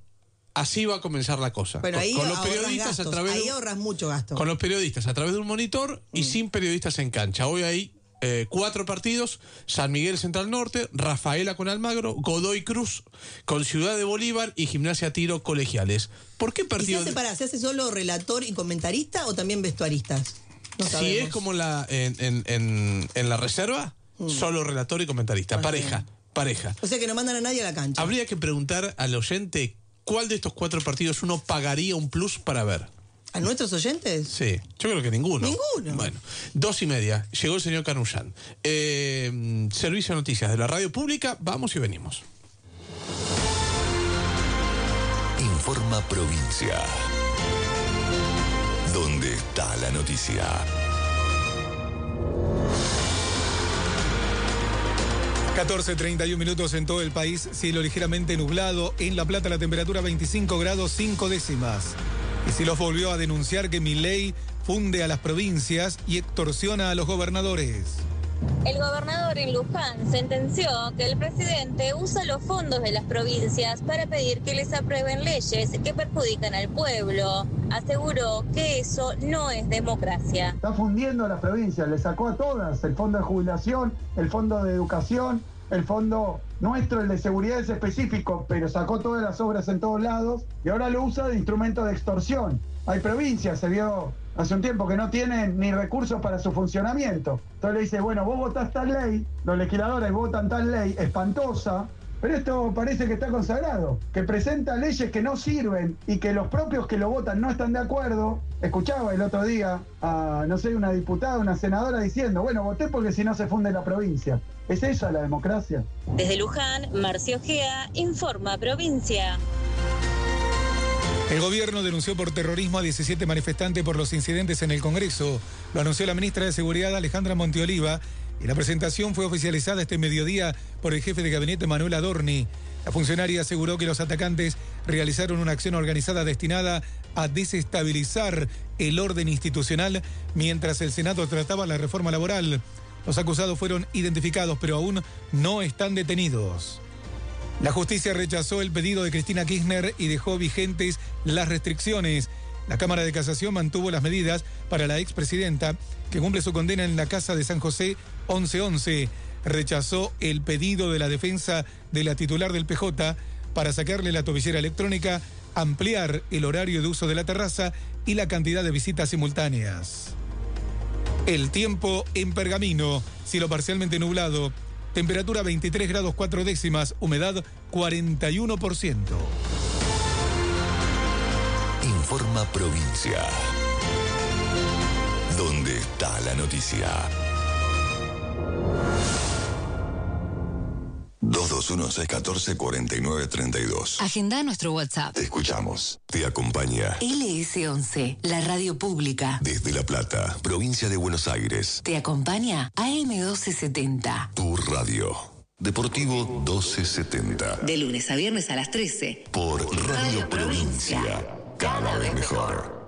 así va a comenzar la cosa. Pero ahí con, con los periodistas gastos, a través ahí de, ahorras mucho gasto. Con los periodistas a través de un monitor y mm. sin periodistas en cancha. Hoy hay eh, cuatro partidos: San Miguel Central Norte, Rafaela con Almagro, Godoy Cruz con Ciudad de Bolívar y Gimnasia Tiro Colegiales. ¿Por qué partido? ¿Y se hace, para, ¿se hace solo relator y comentarista o también vestuaristas? No si es como la en, en, en, en la reserva, mm. solo relator y comentarista. Bueno, pareja, bien. pareja. O sea que no mandan a nadie a la cancha. Habría que preguntar al oyente cuál de estos cuatro partidos uno pagaría un plus para ver. ¿A nuestros oyentes? Sí, yo creo que ninguno. Ninguno. Bueno, dos y media, llegó el señor Canullán. Eh, Servicio de Noticias de la Radio Pública, vamos y venimos. Informa Provincia. ¿Dónde está la noticia? catorce treinta y un minutos en todo el país, cielo ligeramente nublado. En La Plata la temperatura veinticinco grados cinco décimas. Y Kicillof volvió a denunciar que Milei funde a las provincias y extorsiona a los gobernadores. El gobernador en Luján sentenció que el presidente usa los fondos de las provincias para pedir que les aprueben leyes que perjudican al pueblo. Aseguró que eso no es democracia. Está fundiendo a las provincias, le sacó a todas el fondo de jubilación, el fondo de educación, el fondo nuestro, el de seguridad es específico, pero sacó todas las obras en todos lados y ahora lo usa de instrumento de extorsión. Hay provincias, se vio hace un tiempo, que no tienen ni recursos para su funcionamiento. Entonces le dice, bueno, vos votás tal ley, los legisladores votan tal ley espantosa, pero esto parece que está consagrado, que presenta leyes que no sirven y que los propios que lo votan no están de acuerdo. Escuchaba el otro día a, no sé, una diputada, una senadora diciendo, bueno, voté porque si no se funde la provincia. ¿Es esa la democracia? Desde Luján, Marcio Gea, Informa Provincia. El gobierno denunció por terrorismo a diecisiete manifestantes por los incidentes en el Congreso. Lo anunció la ministra de Seguridad, Alejandra Monteoliva, y la presentación fue oficializada este mediodía por el jefe de gabinete, Manuel Adorni. La funcionaria aseguró que los atacantes realizaron una acción organizada destinada a desestabilizar el orden institucional mientras el Senado trataba la reforma laboral. Los acusados fueron identificados, pero aún no están detenidos. La justicia rechazó el pedido de Cristina Kirchner y dejó vigentes las restricciones. La Cámara de Casación mantuvo las medidas para la expresidenta, que cumple su condena en la Casa de San José once once. Rechazó el pedido de la defensa de la titular del P J para sacarle la tobillera electrónica, ampliar el horario de uso de la terraza y la cantidad de visitas simultáneas. El tiempo en Pergamino, cielo parcialmente nublado. Temperatura veintitrés grados cuatro décimas, humedad cuarenta y uno por ciento. Informa Provincia. ¿Dónde está la noticia? dos dos uno seis uno cuatro cuatro nueve tres dos. Agenda nuestro WhatsApp. Te escuchamos. Te acompaña L S once, la radio pública. Desde La Plata, provincia de Buenos Aires. Te acompaña A M doce setenta. Tu radio. Deportivo doce setenta. De lunes a viernes a las trece. Por Radio, radio Provincia. Provincia. Cada vez mejor.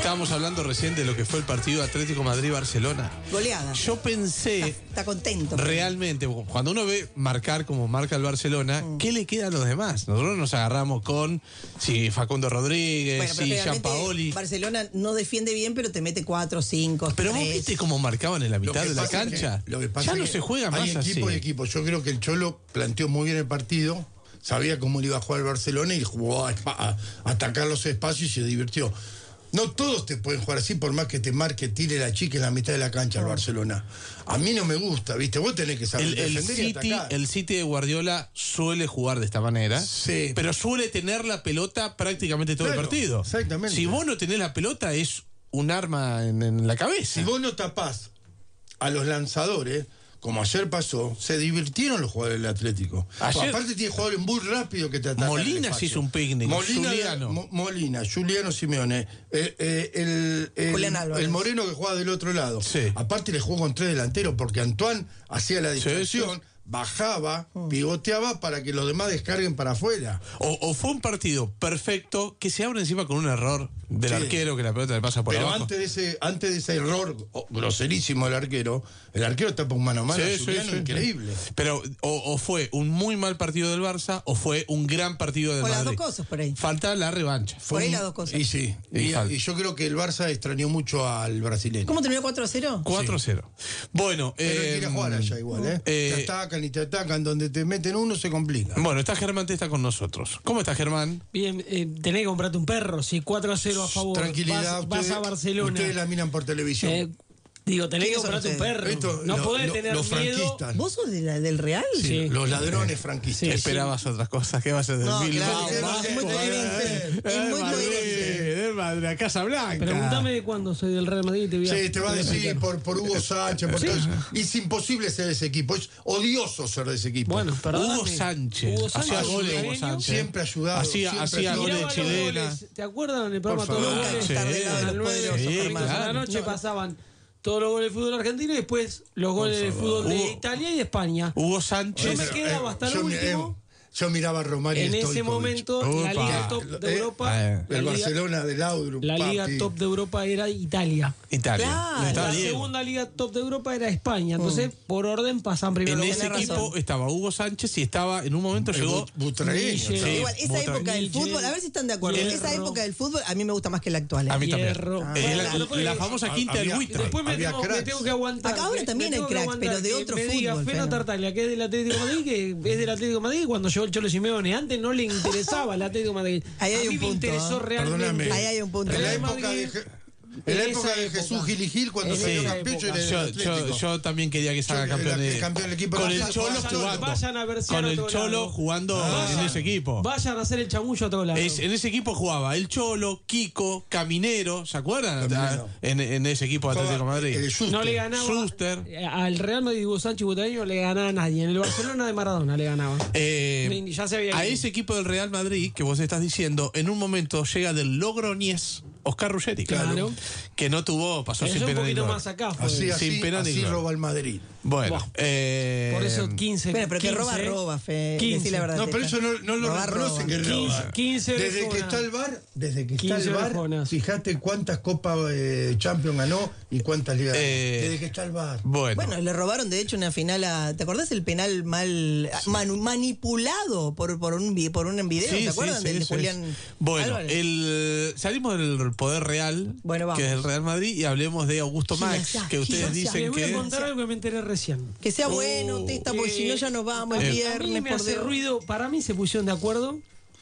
estábamos hablando recién de lo que fue el partido Atlético Madrid-Barcelona. Goleada. Yo pensé... Está, está contento. Realmente, cuando uno ve marcar como marca el Barcelona, mm. ¿qué le queda a los demás? Nosotros nos agarramos con si Facundo Rodríguez, bueno, si Gianpaoli. Barcelona no defiende bien, pero te mete cuatro, cinco, Pero tres. vos viste cómo marcaban en la mitad de la cancha. Que, lo que pasa ya es no que se juega más hay así. equipo y equipo. Yo creo que el Cholo planteó muy bien el partido, sabía cómo le iba a jugar el Barcelona y jugó a, a, a atacar los espacios y se divirtió. No todos te pueden jugar así, por más que te marque, tire la chica en la mitad de la cancha al Barcelona. A mí no me gusta, ¿viste? Vos tenés que saber el, el defender City, y atacar. El City de Guardiola suele jugar de esta manera, sí. pero suele tener la pelota prácticamente todo claro, el partido. Exactamente. Si vos no tenés la pelota, es un arma en, en la cabeza. Si vos no tapás a los lanzadores, como ayer pasó, se divirtieron los jugadores del Atlético. Ayer, aparte tiene jugadores muy rápidos que te atacan. Molina se hizo un picnic. Molina, Juliano. Mo, Molina, Juliano Simeone, eh, eh, el, el, el Moreno que jugaba del otro lado. Sí. Aparte le jugó con tres delanteros porque Antoine hacía la distracción. Sí, sí. Bajaba, pivoteaba para que los demás descarguen para afuera. O, o fue un partido perfecto que se abre encima con un error del sí. arquero, que la pelota le pasa por Pero abajo. antes de ese, antes de ese error groserísimo del arquero, el arquero tapa un mano a mano, sí, Juliano, sí, increíble. Sí. Pero o, o fue un muy mal partido del Barça o fue un gran partido del Madrid. Madrid. Las dos cosas por ahí. Falta la revancha. Por ahí un, las dos cosas. Y sí. Y, y, y yo creo que el Barça extrañó mucho al brasileño. ¿Cómo terminó cuatro a cero? cuatro a cero. Sí. Bueno, pero eh, quiere jugar allá igual, ¿eh? eh te atacan y te atacan, donde te meten uno se complica. Bueno, está Germán Testa con nosotros. ¿Cómo está Germán? Bien, eh, tenés que comprarte un perro, si cuatro a cero a favor. Tranquilidad, vas, ustedes, vas a Barcelona. Ustedes la miran por televisión. Eh, Digo, tenés que comprarte un perro. Esto, no lo, podés lo, tener los miedo. Franquistas. ¿Vos sos de la, del Real? Sí, sí. Los ladrones franquistas. Sí, esperabas sí. otras cosas. ¿Qué vas a decir? No, Mil claro, más, es muy coherente. Es muy coherente. De Madrid, a Casa Blanca. Pregúntame de cuándo soy del Real Madrid y te voy a... Sí, te va a decir por, por Hugo Sánchez. Por ¿sí? Es, es imposible ser de ese equipo. Es odioso ser de ese equipo. Bueno, Hugo Sánchez. Hugo Sánchez. Hacía goles Hugo Sánchez. Siempre ayudaba. Hacía, hacía goles de chilena. ¿Te acuerdas en el programa Todos los goles? A las nueve de la noche pasaban todos los goles de fútbol argentino y después los goles de fútbol de Hugo, Italia y de España. Hugo Sánchez. Yo me quedaba hasta el último. Yo miraba a Romario en Stoico, ese momento Opa. la liga top de eh, Europa eh, el la Barcelona liga, de Laudrup la liga papi. top de Europa era Italia Italia claro. La Diego. segunda liga top de Europa era España. Entonces mm. por orden pasan primero. En ese equipo razón. Estaba Hugo Sánchez y estaba en un momento el llegó Butragueño, sí, igual esa Butragueño. Época del fútbol, a ver si están de acuerdo. Hierro. Esa época del fútbol a mí me gusta más que la actual. ¿eh? A mí también ah, eh, bueno, la, la famosa quinta del buitre. Después me tengo, me tengo que aguantar. Acá ahora también hay cracks, pero de otro fútbol. Diga Feno Tartaglia, que es del Atlético de Madrid, que es del Atlético de Madrid cuando llegó el Cholo Simeone. Antes no le interesaba el Atlético de Madrid. Ahí hay a mí un me punto, interesó ¿eh? realmente. Perdóname. Ahí hay un punto. En la época de, en la época de Jesús Gil y Gil, cuando salió campeón, yo, yo, yo también quería que salga campeón, de, campeón del equipo. Con el Cholo jugando. Vayan a ver si con el Cholo jugando ah, en ese equipo. Vayan a hacer el chamullo a todos lados. Es, en ese equipo jugaba el Cholo, Kiko, Caminero, ¿se acuerdan? En, en ese equipo de Atlético de Madrid. No le ganaba Schuster. Al Real Madrid, Hugo Sánchez y Butragueño le ganaba a nadie. En el Barcelona de Maradona le ganaba. Eh, ya se había a ese equipo del Real Madrid que vos estás diciendo, en un momento llega del Logroñés Oscar Ruggeri, claro, claro, que no tuvo, pasó pero sin pena ni gloria. Así, así, sin pena así roba el Madrid. Bueno, bueno eh, por eso quince. Bueno, pero que quince, roba, roba, fe. quince. La verdad, no, pero eso no, no lo roba, reconocen roba. que roba. quince desde que está el V A R, desde que está el V A R, fíjate cuántas Copas eh, Champions ganó y cuántas ligas. Eh, desde que está el V A R. Bueno. bueno, le robaron de hecho una final a. ¿Te acordás el penal mal man, manipulado por, por un por un video? Sí, ¿Te acuerdan sí, del sí, Julián? Sí. Bueno, el, salimos del poder real, bueno, vamos. que es el Real Madrid, y hablemos de Augusto Max, que ustedes dicen que. Les voy a contar algo que me enteré recién. Que sea bueno, uh, Testa, porque eh, si no ya nos vamos el eh, viernes. A mí me hace ruido. Para mí se pusieron de acuerdo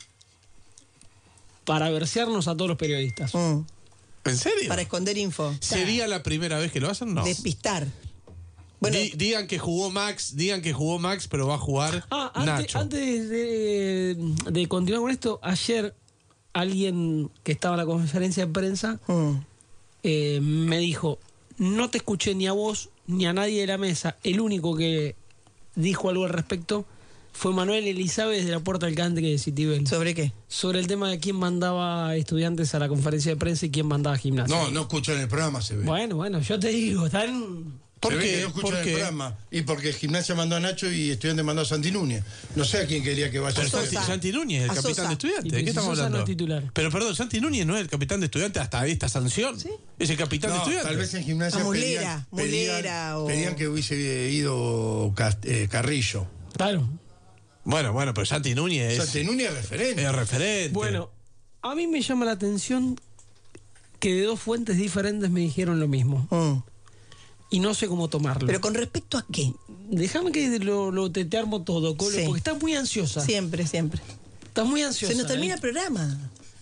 para versearnos a todos los periodistas. Mm. ¿En serio? Para esconder info. ¿Sería la primera vez que lo hacen? No. Despistar. Bueno, D digan que jugó Max, digan que jugó Max, pero va a jugar ah, antes, Nacho. Antes de, de continuar con esto, ayer alguien que estaba en la conferencia de prensa mm. eh, me dijo, no te escuché ni a vos ni a nadie de la mesa. El único que dijo algo al respecto fue Manuel Elizabeth de la Puerta del Country de Citibel. ¿Sobre qué? Sobre el tema de quién mandaba estudiantes a la conferencia de prensa y quién mandaba gimnasia. No, no escuchan el programa, se ve. Bueno, bueno, yo te digo, están... ¿Por qué? qué? Que no escuchan ¿Por el qué? programa. Y porque Gimnasia mandó a Nacho y Estudiante mandó a Santi Núñez. No sé a quién quería que vaya. Pero Santi, Santi Núñez, el A capitán Sosa. de Estudiantes. Y ¿De qué si estamos Sosa hablando? no es titular. Pero perdón, Santi Núñez no es el capitán de Estudiantes hasta esta sanción. ¿Sí? Es el capitán No, de Estudiantes. tal vez en Gimnasia A Mulera, pedían, Mulera pedían, o- pedían que hubiese ido Cast- eh, Carrillo. Claro. Bueno, bueno, pero Santi Núñez es... Santi Núñez es referente. Es referente. Bueno, a mí me llama la atención que de dos fuentes diferentes me dijeron lo mismo. Mm. Y no sé cómo tomarlo. ¿Pero con respecto a qué? Déjame que lo, lo te, te armo todo, Colo, Sí. porque estás muy ansiosa. Siempre, siempre. Estás muy ansiosa. Se nos termina ¿eh? el programa.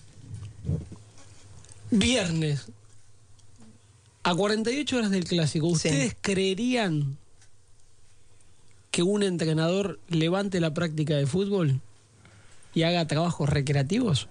Viernes, a cuarenta y ocho horas del clásico, ¿ustedes Sí. creerían que un entrenador levante la práctica de fútbol y haga trabajos recreativos?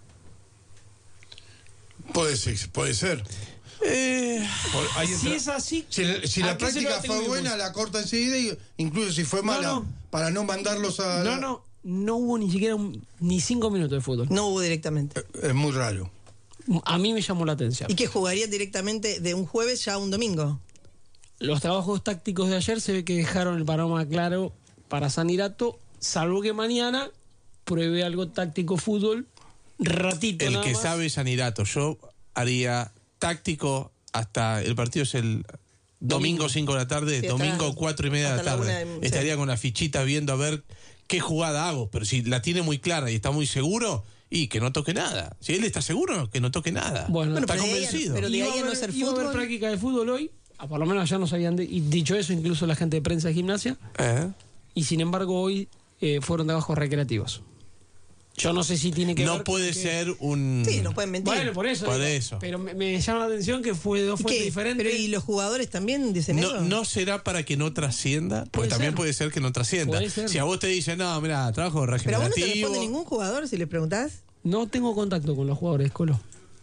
Puede ser, puede ser. Eh, Por- hay si entra- es así, Si, si ¿a la qué se lo práctica fue atribuimos? buena, la corta enseguida, y incluso si fue mala, no. para no mandarlos a... No, no, no hubo ni siquiera un- ni cinco minutos de fútbol. No hubo directamente. Es muy raro. A mí me llamó la atención. ¿Y que jugarían directamente de un jueves ya a un domingo? Los trabajos tácticos de ayer se ve que dejaron el panorama claro para Sanirato, salvo que mañana pruebe algo táctico fútbol, ratito El nada que más. sabe es Sanirato. Yo haría táctico hasta el partido es el domingo cinco de la tarde, Sí, domingo hasta- cuatro y media de la hasta la tarde. una de- Estaría sí. con la fichita viendo a ver qué jugada hago. Pero si la tiene muy clara y está muy seguro, y que no toque nada. Si él está seguro, que no toque nada. Bueno, está pero de ahí a- convencido. pero de Iba ahí a a no haber- ser iba a haber fútbol. práctica de fútbol hoy, ah, por lo menos ya nos habían de- y dicho eso incluso la gente de prensa de Gimnasia, ¿Eh? y sin embargo hoy eh, fueron trabajos recreativos. Yo no sé si tiene que ver No con puede que- ser un... Sí, no pueden mentir. Bueno, por eso. Por digo, eso. Pero me, me llama la atención que fue de dos ¿Y fuentes qué? diferentes. Pero ¿y los jugadores también dicen eso? No, no será para que no trascienda, porque Puede también ser. puede ser que no trascienda. Puede ser. Si a vos te dicen, no, mira, trabajo Pero a vos no te regenerativo. responde ningún jugador si le preguntás. No tengo contacto con los jugadores, Colo.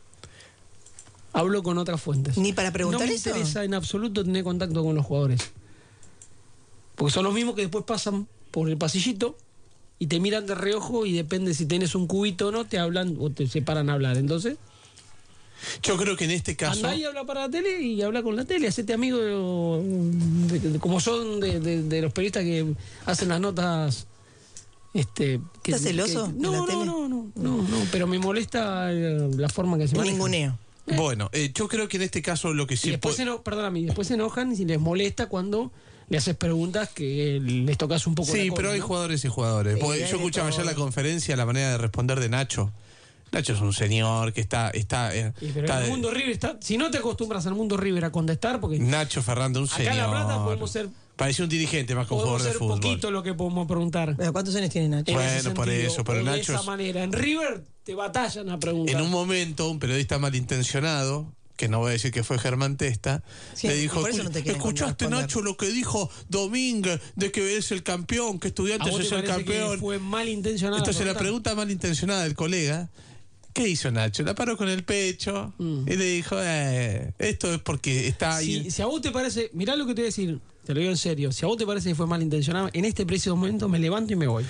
Hablo con otras fuentes. Ni para preguntar No me eso. interesa en absoluto tener contacto con los jugadores. Porque son los mismos que después pasan por el pasillito y te miran de reojo y depende si tenés un cubito o no, te hablan o te separan a hablar. Entonces, Yo creo que en este caso. andá y habla para la tele y habla con la tele. Hacete amigo de, de- de- como son de, de- de los periodistas que hacen las notas. Este, que, ¿Estás celoso que- de no, la no, tele? no, no, no, no, pero me molesta eh, la forma que se maneja. Ninguneo. Bueno, eh, yo creo que en este caso lo que Y sí después, puede- se eno- perdóname, y después se enojan y les molesta cuando le haces preguntas que les tocas un poco la Sí, cola, pero hay ¿no? jugadores y jugadores. Sí, Porque hay yo de escuchaba todo. ayer la conferencia, la manera de responder de Nacho. Nacho es un señor que está. está, eh, Sí, pero está en el de- mundo River está. Si no te acostumbras al mundo River a contestar, porque Nacho Ferrando, un acá señor. en La Plata podemos ser, Parecía un dirigente más que un podemos jugador de ser fútbol. poquito lo que podemos preguntar. Pero ¿cuántos años tiene Nacho? En Bueno, ese por sentido, eso, pero o de Nacho esa es- manera. En River te batallan a preguntar. En un momento, un periodista malintencionado, que no voy a decir que fue Germán Testa, Sí, le y dijo: por eso no te quieren ¿escuchaste, responder. Nacho, lo que dijo Domínguez de que es el campeón, que ¿A Estudiantes vos te es el parece que campeón? fue malintencionada? Entonces la pregunta? pregunta malintencionada del colega, ¿qué hizo Nacho? La paró con el pecho Mm. y le dijo, eh, esto es porque está ahí. Si, si a vos te parece, mirá lo que te voy a decir, te lo digo en serio, si a vos te parece que fue malintencionado, en este preciso momento me levanto y me voy.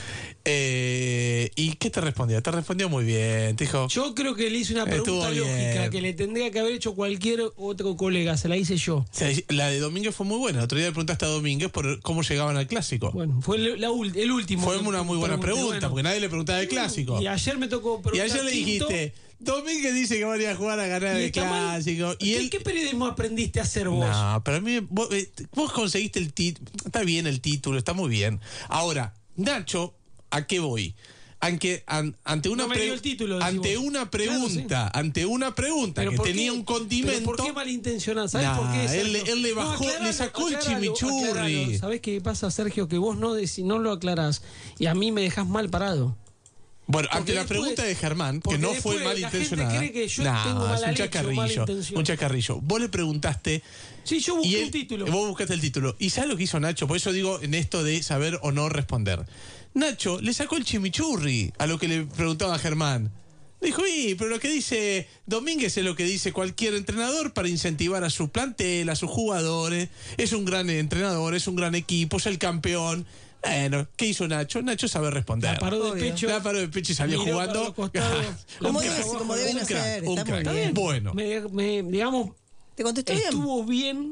Eh, ¿Y qué te respondió? Te respondió muy bien, te dijo... Yo creo que le hice una Estuvo pregunta bien. lógica que le tendría que haber hecho cualquier otro colega, se la hice yo. O sea, la de Domínguez fue muy buena. El otro día le preguntaste a Domínguez por cómo llegaban al clásico. Bueno, fue el, la ul- el último. Fue que una muy buena pregunté, pregunta, bueno. porque nadie le preguntaba del clásico. Y ayer me tocó Y preguntar ayer le quinto, dijiste, Domínguez dice que van a ir a jugar a ganar y el está mal. clásico. Y ¿Qué, él... ¿Qué periodismo aprendiste a hacer vos? No, pero a mí, vos, eh, vos conseguiste el título, está bien el título, está muy bien. Ahora, Nacho, ¿a qué voy? Aunque an- ante una No me pre- dio el título, decís ante vos. una pregunta, ante una pregunta ¿Pero que por tenía qué? un condimento. ¿Pero ¿Por qué malintencionado? ¿Sabes Nah, por qué? él le- Sergio? él le No, bajó, le aclaralo, sacó el aclaralo, chimichurri. aclaralo. ¿Sabés qué pasa, Sergio? Que vos no, deci- no lo aclarás y a mí me dejás mal parado. Bueno, Porque ante la después- pregunta de Germán, que porque no después fue la malintencionada. gente cree que yo Nah, tengo es mala un leche o mala chacarrillo. intención. Un chacarrillo. Vos le preguntaste. Sí, yo busqué y él- un título. Vos buscaste el título. ¿Y sabes lo que hizo Nacho? Por eso digo en esto de saber o no responder. Nacho le sacó el chimichurri a lo que le preguntaba Germán. Dijo, y, pero lo que dice Domínguez es lo que dice cualquier entrenador para incentivar a su plantel, a sus jugadores. Es un gran entrenador, es un gran equipo, es el campeón. Bueno, ¿qué hizo Nacho? Nacho sabe responder. La paró de Obvio. pecho. La paró de pecho y salió miró jugando. para los costados. Como La debe- puso como abajo, deben un hacer, crack, está un muy crack. bien. Bueno. Me, me- digamos, ¿Te contestó bien? estuvo bien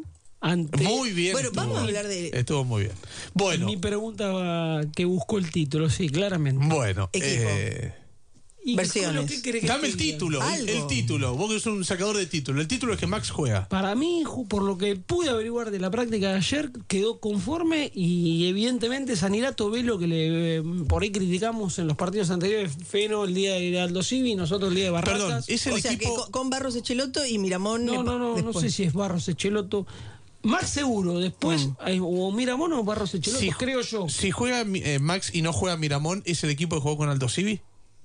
ante... Muy bien. Bueno, estuvo. vamos a hablar de... Estuvo muy bien. Bueno. Mi pregunta va que buscó el título, sí, claramente. Bueno. Equipo. Eh, Y, Versiones. ¿qué querés que Dame te el diga? título, el, el título. Vos que sos un sacador de título. El título es que Max juega. Para mí, ju- por lo que pude averiguar de la práctica de ayer, quedó conforme y evidentemente Sanirato ve lo que le eh, por ahí criticamos en los partidos anteriores. Feno el día de Aldo Civi, nosotros el día de Barracas. Perdón, es el O sea, equipo. que con, con Barros Echeloto y Miramón... No, eh, no, no, no después. sé si es Barros Echeloto. Más seguro, después, hay- o Miramón o Barros Echeloto, Si- creo yo. Si juega eh, Max y no juega Miramón, ¿es el equipo que jugó con Aldo Civi?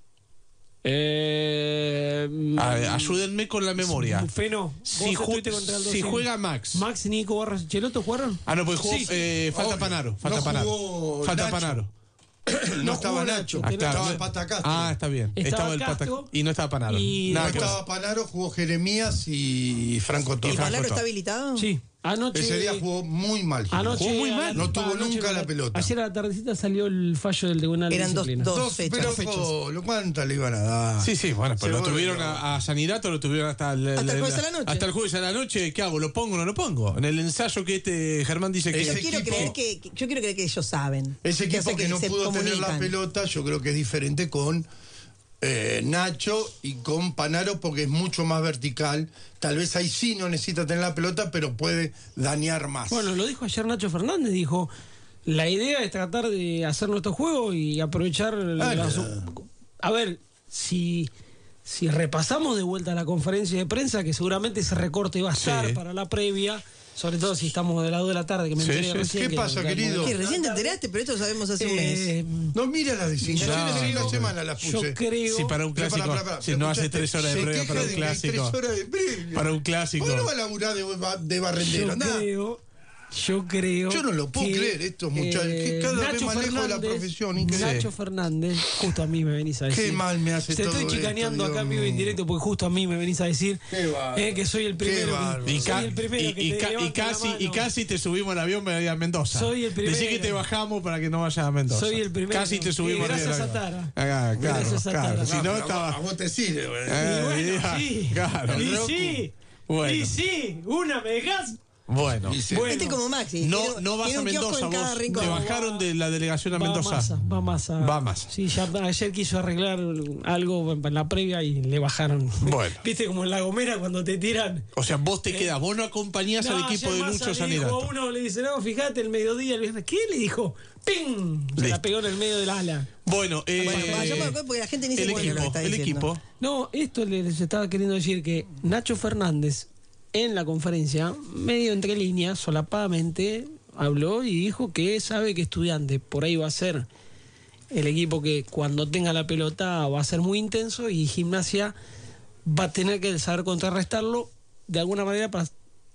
Eh, A ver, ayúdenme con la memoria. Feno, Si, vos ju- estuviste contra Aldo si Civi. juega Max. Max, Nico, Barros Echeloto jugaron. Ah, no, pues jugó. Sí. eh, falta Obvio. Panaro. Falta No Panaro. jugó Falta Nacho. Panaro. No estaba Nacho, Ah, claro. estaba el Pata Castro. Ah, está bien. Estaba Estaba, el Pata Castro y no estaba Panaro. y- Nada No que ver. estaba Panaro, jugó Jeremías y Franco ¿Y Torres. Panaro Franco está habilitado? Sí. Anoche, Ese día jugó muy mal. anoche Jugó muy a la- mal. No tuvo anoche nunca a la pelota. Ayer a la tardecita salió el fallo del tribunal de Eran dos- disciplina. dos. Dos fechas. pero Fechas. ojo, lo cuánta le iban a dar. Sí, sí, bueno, pero Se lo tuvieron vuelve a, a Sanirato, lo tuvieron hasta el, Hasta el jueves a la noche. Hasta el jueves a la noche. ¿Qué hago? ¿Lo pongo o no lo pongo? En el ensayo que este Germán dice que. Yo Ese quiero, equipo- creer que, que- yo quiero creer que ellos saben. Ese Que equipo hace que, no se pudo tener la comunican. pelota, yo creo que es diferente con eh, Nacho y con Panaro porque es mucho más vertical. Tal vez ahí sí no necesita tener la pelota, pero puede dañar más. Bueno, lo dijo ayer Nacho Fernández, dijo, la idea es tratar de hacer nuestro juego y aprovechar... Ah, la- no. A ver, si, si repasamos de vuelta la conferencia de prensa, que seguramente ese recorte va a estar Sí. para la previa, sobre todo si estamos de las dos de la tarde, que me Sí, enteré sí. recién ¿Qué que- pasa, que- querido? Que recién te enteraste, pero esto lo sabemos hace un mes. Eh, No mira las designaciones Yo en creo- una semana las yo puse. creo... Sí, para un Pero clásico. pará, pará, pará, si pero no hace escuchaste, tres horas de se previa queja para un de que hay clásico. tres horas de previa. Para un clásico. ¿Por qué no va a laburar de, ba- de barrendero? Yo Andá. creo, yo creo. Yo no lo puedo que, creer, estos muchachos, que cada vez Nacho más lejos de la Fernández- profesión, increíble. Nacho Fernández, justo a mí me venís a decir. Qué mal me hace Te todo estoy esto, chicaneando Dios acá en vivo mío. en directo porque justo a mí me venís a decir Qué bárbaro. eh, que soy el primero. bárbaro. que, Y, soy ca- el primero y- que y te ca- y levanta la casi, mano. y casi te subimos al avión para ir a Mendoza. Soy el primero. Decí que te bajamos para que no vayas a Mendoza. Soy el primero. Casi te subimos Y gracias al a avión. Tara. Ah, claro, Gracias a claro. Tara. Si no, pero estaba. a vos te sirve, güey. Eh, Y bueno, ya, sí. claro. Y Roku. sí. Bueno. Y sí. Una me dejás. Bueno. Y sí. Bueno. Este como Maxi. No, tiene- no vas tiene a un kiosco Mendoza, en cada vos. rincón. Te bajaron de la delegación a Va Mendoza. Massa, va Massa. Va Massa. Sí, ya ayer quiso arreglar algo en la previa y le bajaron. Bueno. Viste como en La Gomera cuando te tiran. O sea, vos te quedás, vos no acompañás No, al equipo ayer de Massa Lucho le dijo Sanirato. a uno, le dice, no, fíjate, el mediodía, el viernes. ¿Qué le dijo? ¡Ping! Se la Listo. pegó en el medio del ala. Bueno, eh, Bueno, vayamos acá porque la gente ni se el cuenta lo que equipo, está el diciendo. equipo. No, esto le- les estaba queriendo decir que Nacho Fernández en la conferencia, medio entre líneas, solapadamente, habló y dijo que sabe que Estudiante por ahí va a ser el equipo que cuando tenga la pelota va a ser muy intenso y Gimnasia va a tener que saber contrarrestarlo de alguna manera para,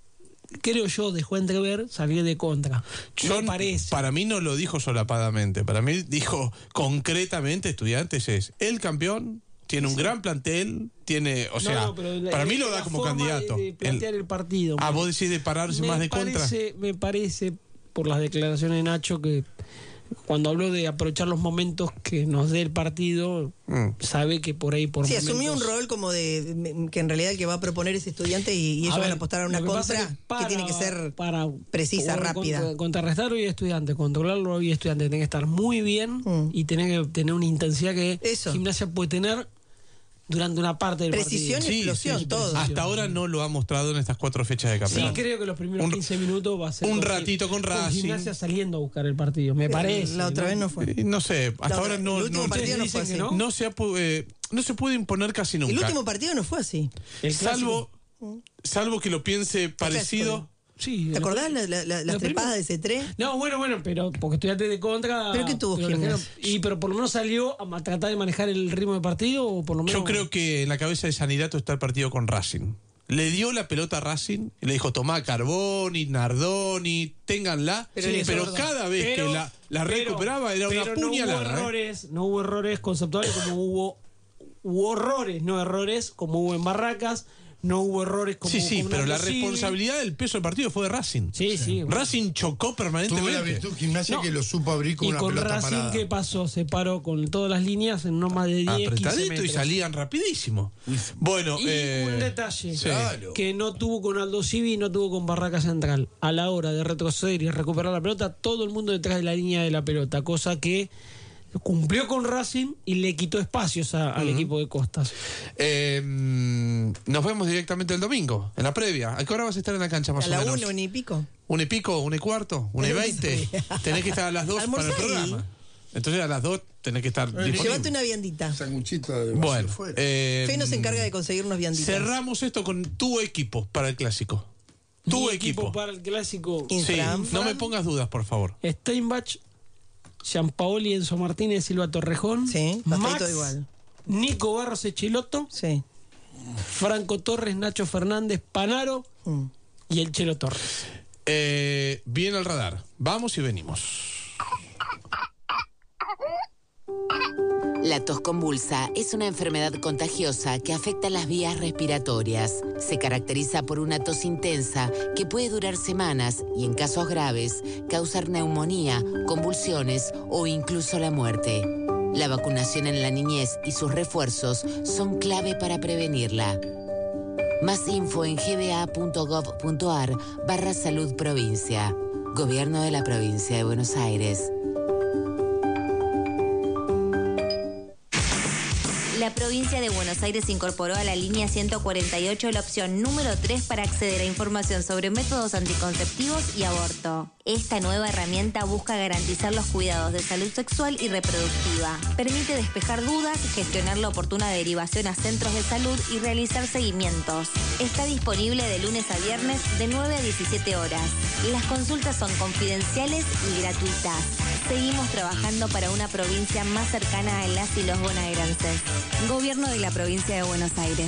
creo yo, dejó entrever salir de contra. Yo- Me parece. Para mí no lo dijo solapadamente. Para mí dijo concretamente, Estudiantes es el campeón, tiene un gran plantel, tiene, o No, sea, no, pero la- para mí la- lo da la como forma candidato. de, de plantear el, partido. Ah, vos decís de pararse me más de contra. parece, Me parece, por las declaraciones de Nacho, que cuando habló de aprovechar los momentos que nos dé el partido, Mm. sabe que por ahí por Sí, momentos... asumió un rol como de, de- que en realidad el que va a proponer es Estudiante y, y ellos A van ver, a apostar a una lo que pasa contra es que, para- tiene que ser para precisa, poder rápida. contra- contrarrestar hoy Estudiante, controlarlo hoy Estudiante, tiene que estar muy bien Mm. y tiene que tener una intensidad que Eso. Gimnasia puede tener durante una parte del Precisión partido. y explosión, todo. Hasta ahora no lo ha mostrado en estas cuatro fechas de Sí, campeonato. creo que los primeros Un- quince minutos va a ser un con- ratito con Racing. Gimnasia saliendo a buscar el partido, me parece. La otra vez no fue. Eh, No sé, hasta La ahora otra- no, el último no, partido no dicen fue que así. no. no se ha pu- eh, no se puede imponer casi nunca. El último partido no fue así. El salvo, clásico. salvo que lo piense parecido. Sí, ¿Te acordás la- la- la- las Lo trepadas de primero- C tres? No, bueno, bueno, pero porque Estudiante de contra. ¿Pero qué tuvo pero Gimnasia? le- Y pero por lo menos salió a ma- tratar de manejar el ritmo de partido o por lo menos. Yo creo que en la cabeza de Sanirato está el partido con Racing. Le dio la pelota a Racing y le dijo, tomá Carboni, Nardoni, ténganla. Pero Sí, él es pero sordo. cada vez Pero- que la, la pero- recuperaba era una pero no puñalada. hubo ¿eh? errores, no hubo errores conceptuales como hubo, hubo horrores, no errores como hubo en Barracas. no hubo errores como Sí, sí, como pero la Aldo Civi. responsabilidad del peso del partido fue de Racing. Sí, sí. Bueno. Racing chocó permanentemente. Tuve la virtud Gimnasia No. que lo supo abrir con Y una con pelota Racing, parada. ¿qué pasó? Se paró con todas las líneas en no más de diez, quince Apretadito metros. y salían rapidísimo. Bueno, Y eh, un detalle sí. que no tuvo con Aldo Civi y no tuvo con Barraca Central. A la hora de retroceder y recuperar la pelota, todo el mundo detrás de la línea de la pelota, cosa que cumplió con Racing y le quitó espacios a- al Ujú. equipo de Costas. Eh, nos vemos directamente el domingo, en la previa. ¿A qué hora vas a estar en la cancha más A o la menos? una, una y pico. ¿Un y pico, un y cuarto, un y Pero no veinte? sabía. Tenés que estar a las dos para el Almorzá ahí. programa. Entonces a las dos tenés que estar disponible. Llévate una viandita. Sanguchito de Bueno, eh, Fe nos encarga de conseguir unos vianditas. cerramos esto con tu equipo para el clásico. Tu Mi equipo. para el clásico. Sí, no me pongas dudas, por favor. Steinbach, Gianpaoli, Enzo Martínez, Silva Torrejón. Sí, Max, Pajarito igual. Nico Barros Echiloto. Sí. Franco Torres, Nacho Fernández, Panaro Mm. y el Chelo Torres. Eh, bien al radar. Vamos y venimos. La tos convulsa es una enfermedad contagiosa que afecta las vías respiratorias. Se caracteriza por una tos intensa que puede durar semanas y, en casos graves, causar neumonía, convulsiones o incluso la muerte. La vacunación en la niñez y sus refuerzos son clave para prevenirla. Más info en gba.gov.ar barra salud provincia. Gobierno de la Provincia de Buenos Aires. La provincia de Buenos Aires incorporó a la línea ciento cuarenta y ocho la opción número tres para acceder a información sobre métodos anticonceptivos y aborto. Esta nueva herramienta busca garantizar los cuidados de salud sexual y reproductiva. Permite despejar dudas, gestionar la oportuna derivación a centros de salud y realizar seguimientos. Está disponible de lunes a viernes de nueve a diecisiete horas. Las consultas son confidenciales y gratuitas. Seguimos trabajando para una provincia más cercana a las y los bonaerenses. Gobierno de la Provincia de Buenos Aires.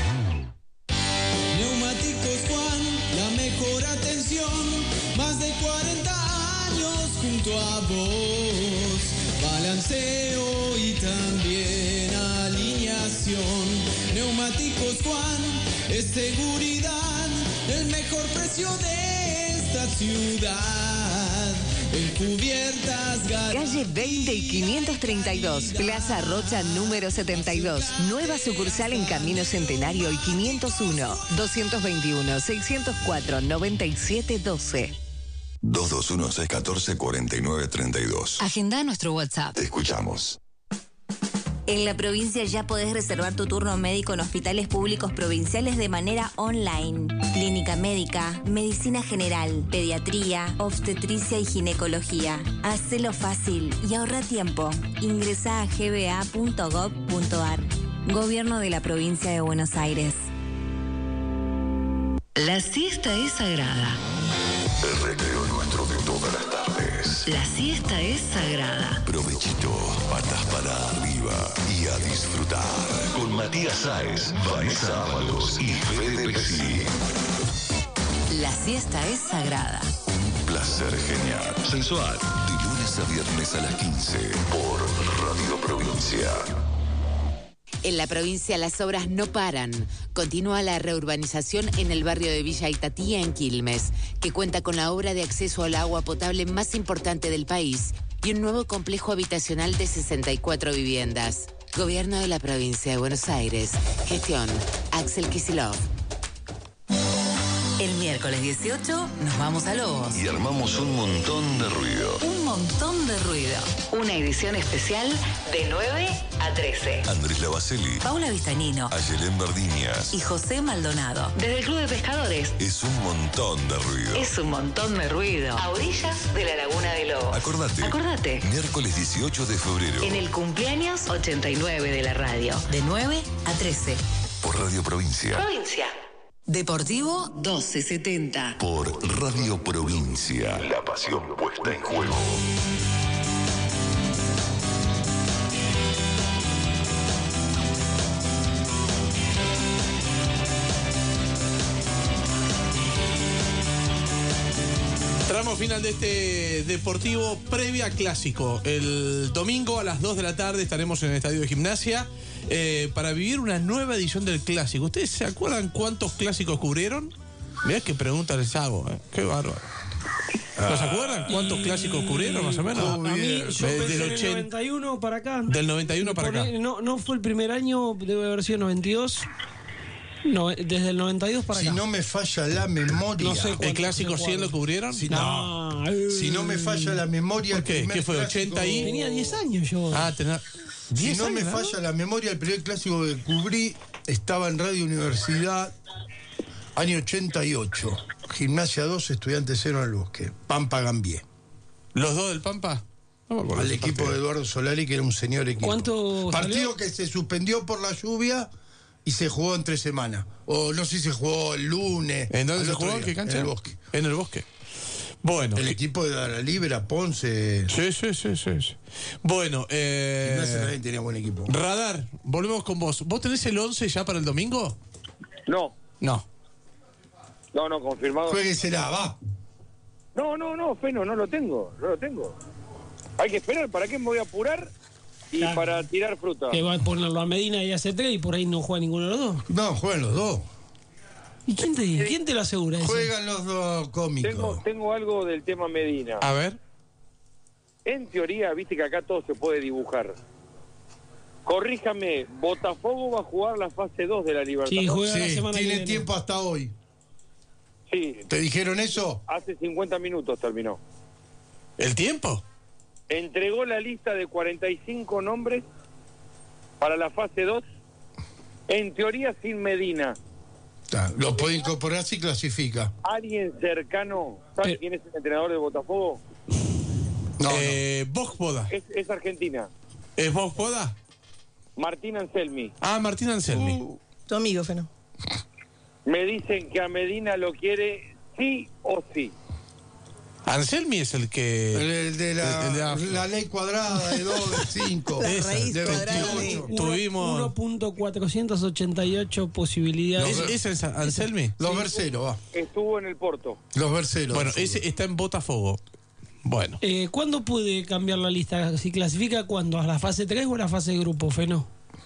Neumáticos Juan, la mejor atención, más de cuarenta años junto a vos. Balanceo y también alineación. Neumáticos Juan, es seguridad, el mejor precio de esta ciudad. En cubiertas, Calle veinte y quinientos treinta y dos, Plaza Rocha número setenta y dos. Nueva sucursal en Camino Centenario y quinientos uno, doscientos veintiuno, seiscientos cuatro, noventa y siete doce. dos dos uno, seis uno cuatro, cuatro nueve tres dos. Agenda nuestro WhatsApp. Te escuchamos. En la provincia ya podés reservar tu turno médico en hospitales públicos provinciales de manera online. Clínica médica, medicina general, pediatría, obstetricia y ginecología. Hacelo fácil y ahorra tiempo. Ingresá a g b a punto gov punto ar. Gobierno de la Provincia de Buenos Aires. La siesta es sagrada. El recreo nuestro de todas las tardes. La siesta es sagrada. Provechito, patas para arriba y a disfrutar. Con Matías Sáez, Vanessa Ábalos y Fede Pesci. La siesta es sagrada. Un placer genial. Sensual. De lunes a viernes a las quince por Radio Provincia. En la provincia las obras no paran. Continúa la reurbanización en el barrio de Villa Itatía, en Quilmes, que cuenta con la obra de acceso al agua potable más importante del país y un nuevo complejo habitacional de sesenta y cuatro viviendas. Gobierno de la Provincia de Buenos Aires. Gestión Axel Kicillof. El miércoles dieciocho nos vamos a Lobos. Y armamos un montón de ruido. Un montón de ruido. Una edición especial de nueve a trece. Andrés Lavacelli, Paula Vistañino Ayelén Verdiñas y José Maldonado. Desde el Club de Pescadores. Es un montón de ruido. Es un montón de ruido. A orillas de la Laguna de Lobos. Acordate. Acordate. Miércoles dieciocho de febrero. En el cumpleaños ochenta y nueve de la radio. De nueve a trece. Por Radio Provincia. Provincia. Deportivo doce setenta. Por Radio Provincia. La pasión puesta en juego. Tramo final de este Deportivo previa clásico. El domingo a las dos de la tarde estaremos en el Estadio de Gimnasia eh, para vivir una nueva edición del clásico. ¿Ustedes se acuerdan cuántos clásicos cubrieron? Mirá qué pregunta les hago, ¿eh? Qué bárbaro. ¿No se acuerdan cuántos clásicos cubrieron más o menos? A mí, yo Del pensé en el ochenta noventa y uno para acá. Del noventa y uno para acá. No, no fue el primer año, debe haber sido noventa y dos. No, desde el noventa y dos para si acá. Si no me falla la memoria. No sé ¿El clásico cien lo cubrieron? Si no. no. Si no me falla la memoria. ¿Por qué? ¿Qué fue? ¿ochenta y? Tenía diez años yo. Ah, tenía. Si no años, me ¿no? falla la memoria, el primer clásico que cubrí estaba en Radio Universidad, año ochenta y ocho. Gimnasia dos, Estudiantes cero en el Bosque. Pampa Gambier. ¿Los dos del Pampa? No me Al equipo partido de Eduardo Solari, que era un señor equipo. ¿Cuánto partido salió? Que se suspendió por la lluvia y se jugó en tres semanas. O no sé si se jugó el lunes. ¿En dónde se jugó? Día, ¿En qué cancha? En el Bosque. En el Bosque. Bueno. El equipo de la Libra, Ponce. Sí, sí, sí, sí. sí. Bueno, eh. Gimnasia también tenía buen equipo. Radar, volvemos con vos. ¿Vos tenés el once ya para el domingo? No. No. No, no, confirmado. Jueguesela, va. No, no, no, Feno, no lo tengo. No lo tengo. Hay que esperar. ¿Para qué me voy a apurar? Y claro, para tirar fruta. Que va a ponerlo a Medina y a C tres y por ahí no juega ninguno de los dos. No, juegan los dos. ¿Y quién te, quién te lo asegura eso? Juegan los dos cómicos. Tengo, tengo algo del tema Medina. A ver. En teoría, viste que acá todo se puede dibujar. Corríjame, Botafogo va a jugar la fase dos de la Libertadores. Sí, juega sí, la semana tiene que viene. tiempo hasta hoy. Sí. ¿Te dijeron eso? Hace cincuenta minutos terminó. ¿El tiempo? Entregó la lista de cuarenta y cinco nombres para la fase dos, en teoría sin Medina. Lo puede incorporar si clasifica. ¿Alguien cercano sabe Eh. quién es el entrenador de Botafogo? No, eh, no. Bogboda. Es, es Argentina. ¿Es Bogboda? Martín Anselmi. Ah, Martín Anselmi. Uh, tu amigo, Feno. Me dicen que a Medina lo quiere sí o sí. Anselmi es el que... El, el de, la, el de la, la ley cuadrada de dos, de cinco. La raíz de cuadrada de... veintiocho. Tuvimos... uno punto cuatrocientos ochenta y ocho posibilidades. ¿Es, ¿Es el Anselmi? Los Berceros, va. Estuvo en el Porto. Los Berceros. Bueno, ese está en Botafogo. Bueno. Eh, ¿Cuándo puede cambiar la lista? ¿Si clasifica cuándo? ¿A la fase tres o a la fase de grupo, Feno?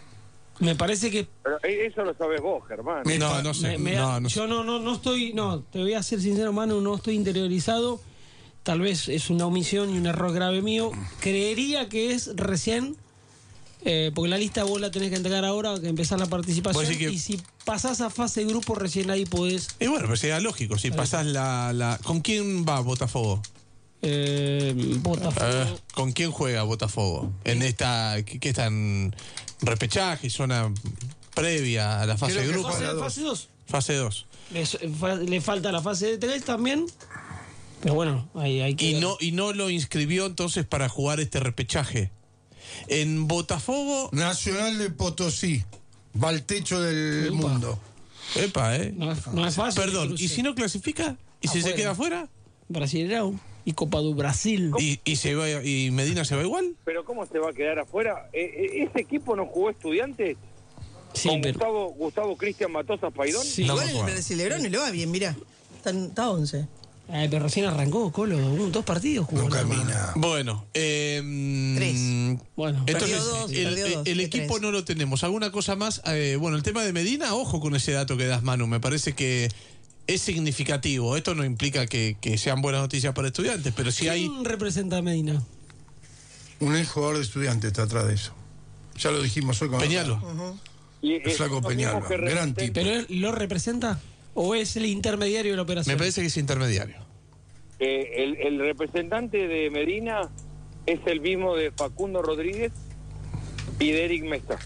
Me parece que... Pero eso lo sabes vos, Germán. No, no sé. me- me- no, no sé. yo no, no, no estoy... No, te voy a ser sincero, Manu, no estoy interiorizado. Tal vez es una omisión y un error grave mío. Creería que es recién... Eh, porque la lista vos la tenés que entregar ahora, que empezar la participación. Vos decís que- Y si pasás a fase de grupo, recién ahí podés... Y bueno, pero sería lógico. Si pasás la, la... ¿Con quién va Botafogo? Eh, Botafogo. Eh, ¿Con quién juega Botafogo? En esta... ¿Qué, qué está en repechaje? ¿Zona previa a la fase Creo de que grupo? Fase, fase dos. Fase dos. Le, fa- le falta la fase de tres también. Pero bueno, ahí hay que... Y ver. no, y no lo inscribió entonces para jugar este repechaje. En Botafogo... Nacional de Potosí. Va al techo del Upa. mundo. Epa, ¿eh? No es, no es fácil. Perdón, incluso. ¿y si no clasifica? ¿Y si se Afuera. queda afuera? Brasileirão y Copa do Brasil. ¿Y, y, se va, ¿Y Medina se va igual? Pero ¿cómo se va a quedar afuera? Eh, eh, ¿Ese equipo no jugó Estudiantes? Sí, ¿Con pero... Gustavo, Gustavo Cristian Matosas Paidón? Sí. No Igual me el acuerdo. Brasileirão no le va bien, mirá. Está, está once. Ay, pero recién arrancó, Colo. Un, dos partidos jugó. No nada más. camina. Bueno, eh, Tres. Bueno, entonces Perdió dos, el, perdió el- dos, el de equipo tres. no lo tenemos. ¿Alguna cosa más? Eh, bueno, el tema de Medina, ojo con ese dato que das, Manu. Me parece que es significativo. Esto no implica que, que sean buenas noticias para estudiantes, pero si hay... ¿quién representa a Medina? Un ex jugador de Estudiantes está atrás de eso. Ya lo dijimos hoy con Peñalo. Y, El flaco lo mismo Peñalba, que gran representa- tipo. ¿Pero él lo representa? ¿O es el intermediario de la operación? Me parece que es intermediario. Eh, el, el representante de Medina es el mismo de Facundo Rodríguez y de Eric Mesta.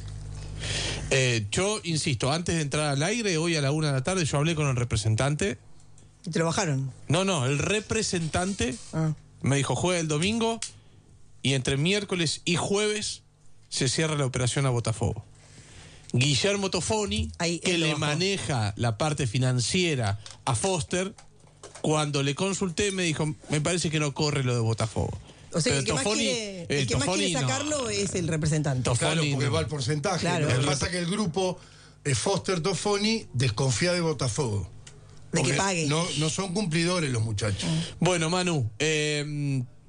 Eh, yo insisto, antes de entrar al aire, hoy a la una de la tarde, yo hablé con el representante. ¿Y te lo bajaron? No, no, el representante Ah. me dijo, juega el domingo y entre miércoles y jueves se cierra la operación a Botafogo. Guillermo Tofoni, Ahí, que él lo le bajó. maneja la parte financiera a Foster, cuando le consulté me dijo, me parece que no corre lo de Botafogo. O sea, Pero el que, más Tofoni- quiere, el el que más quiere Tofoni no. sacarlo es el representante. Tof- Claro, Tofoni, porque no. va al porcentaje. Claro. Lo que pasa es que el grupo eh, Foster Tofoni desconfía de Botafogo. De que Porque pague. No, no son cumplidores los muchachos. Bueno, Manu, eh,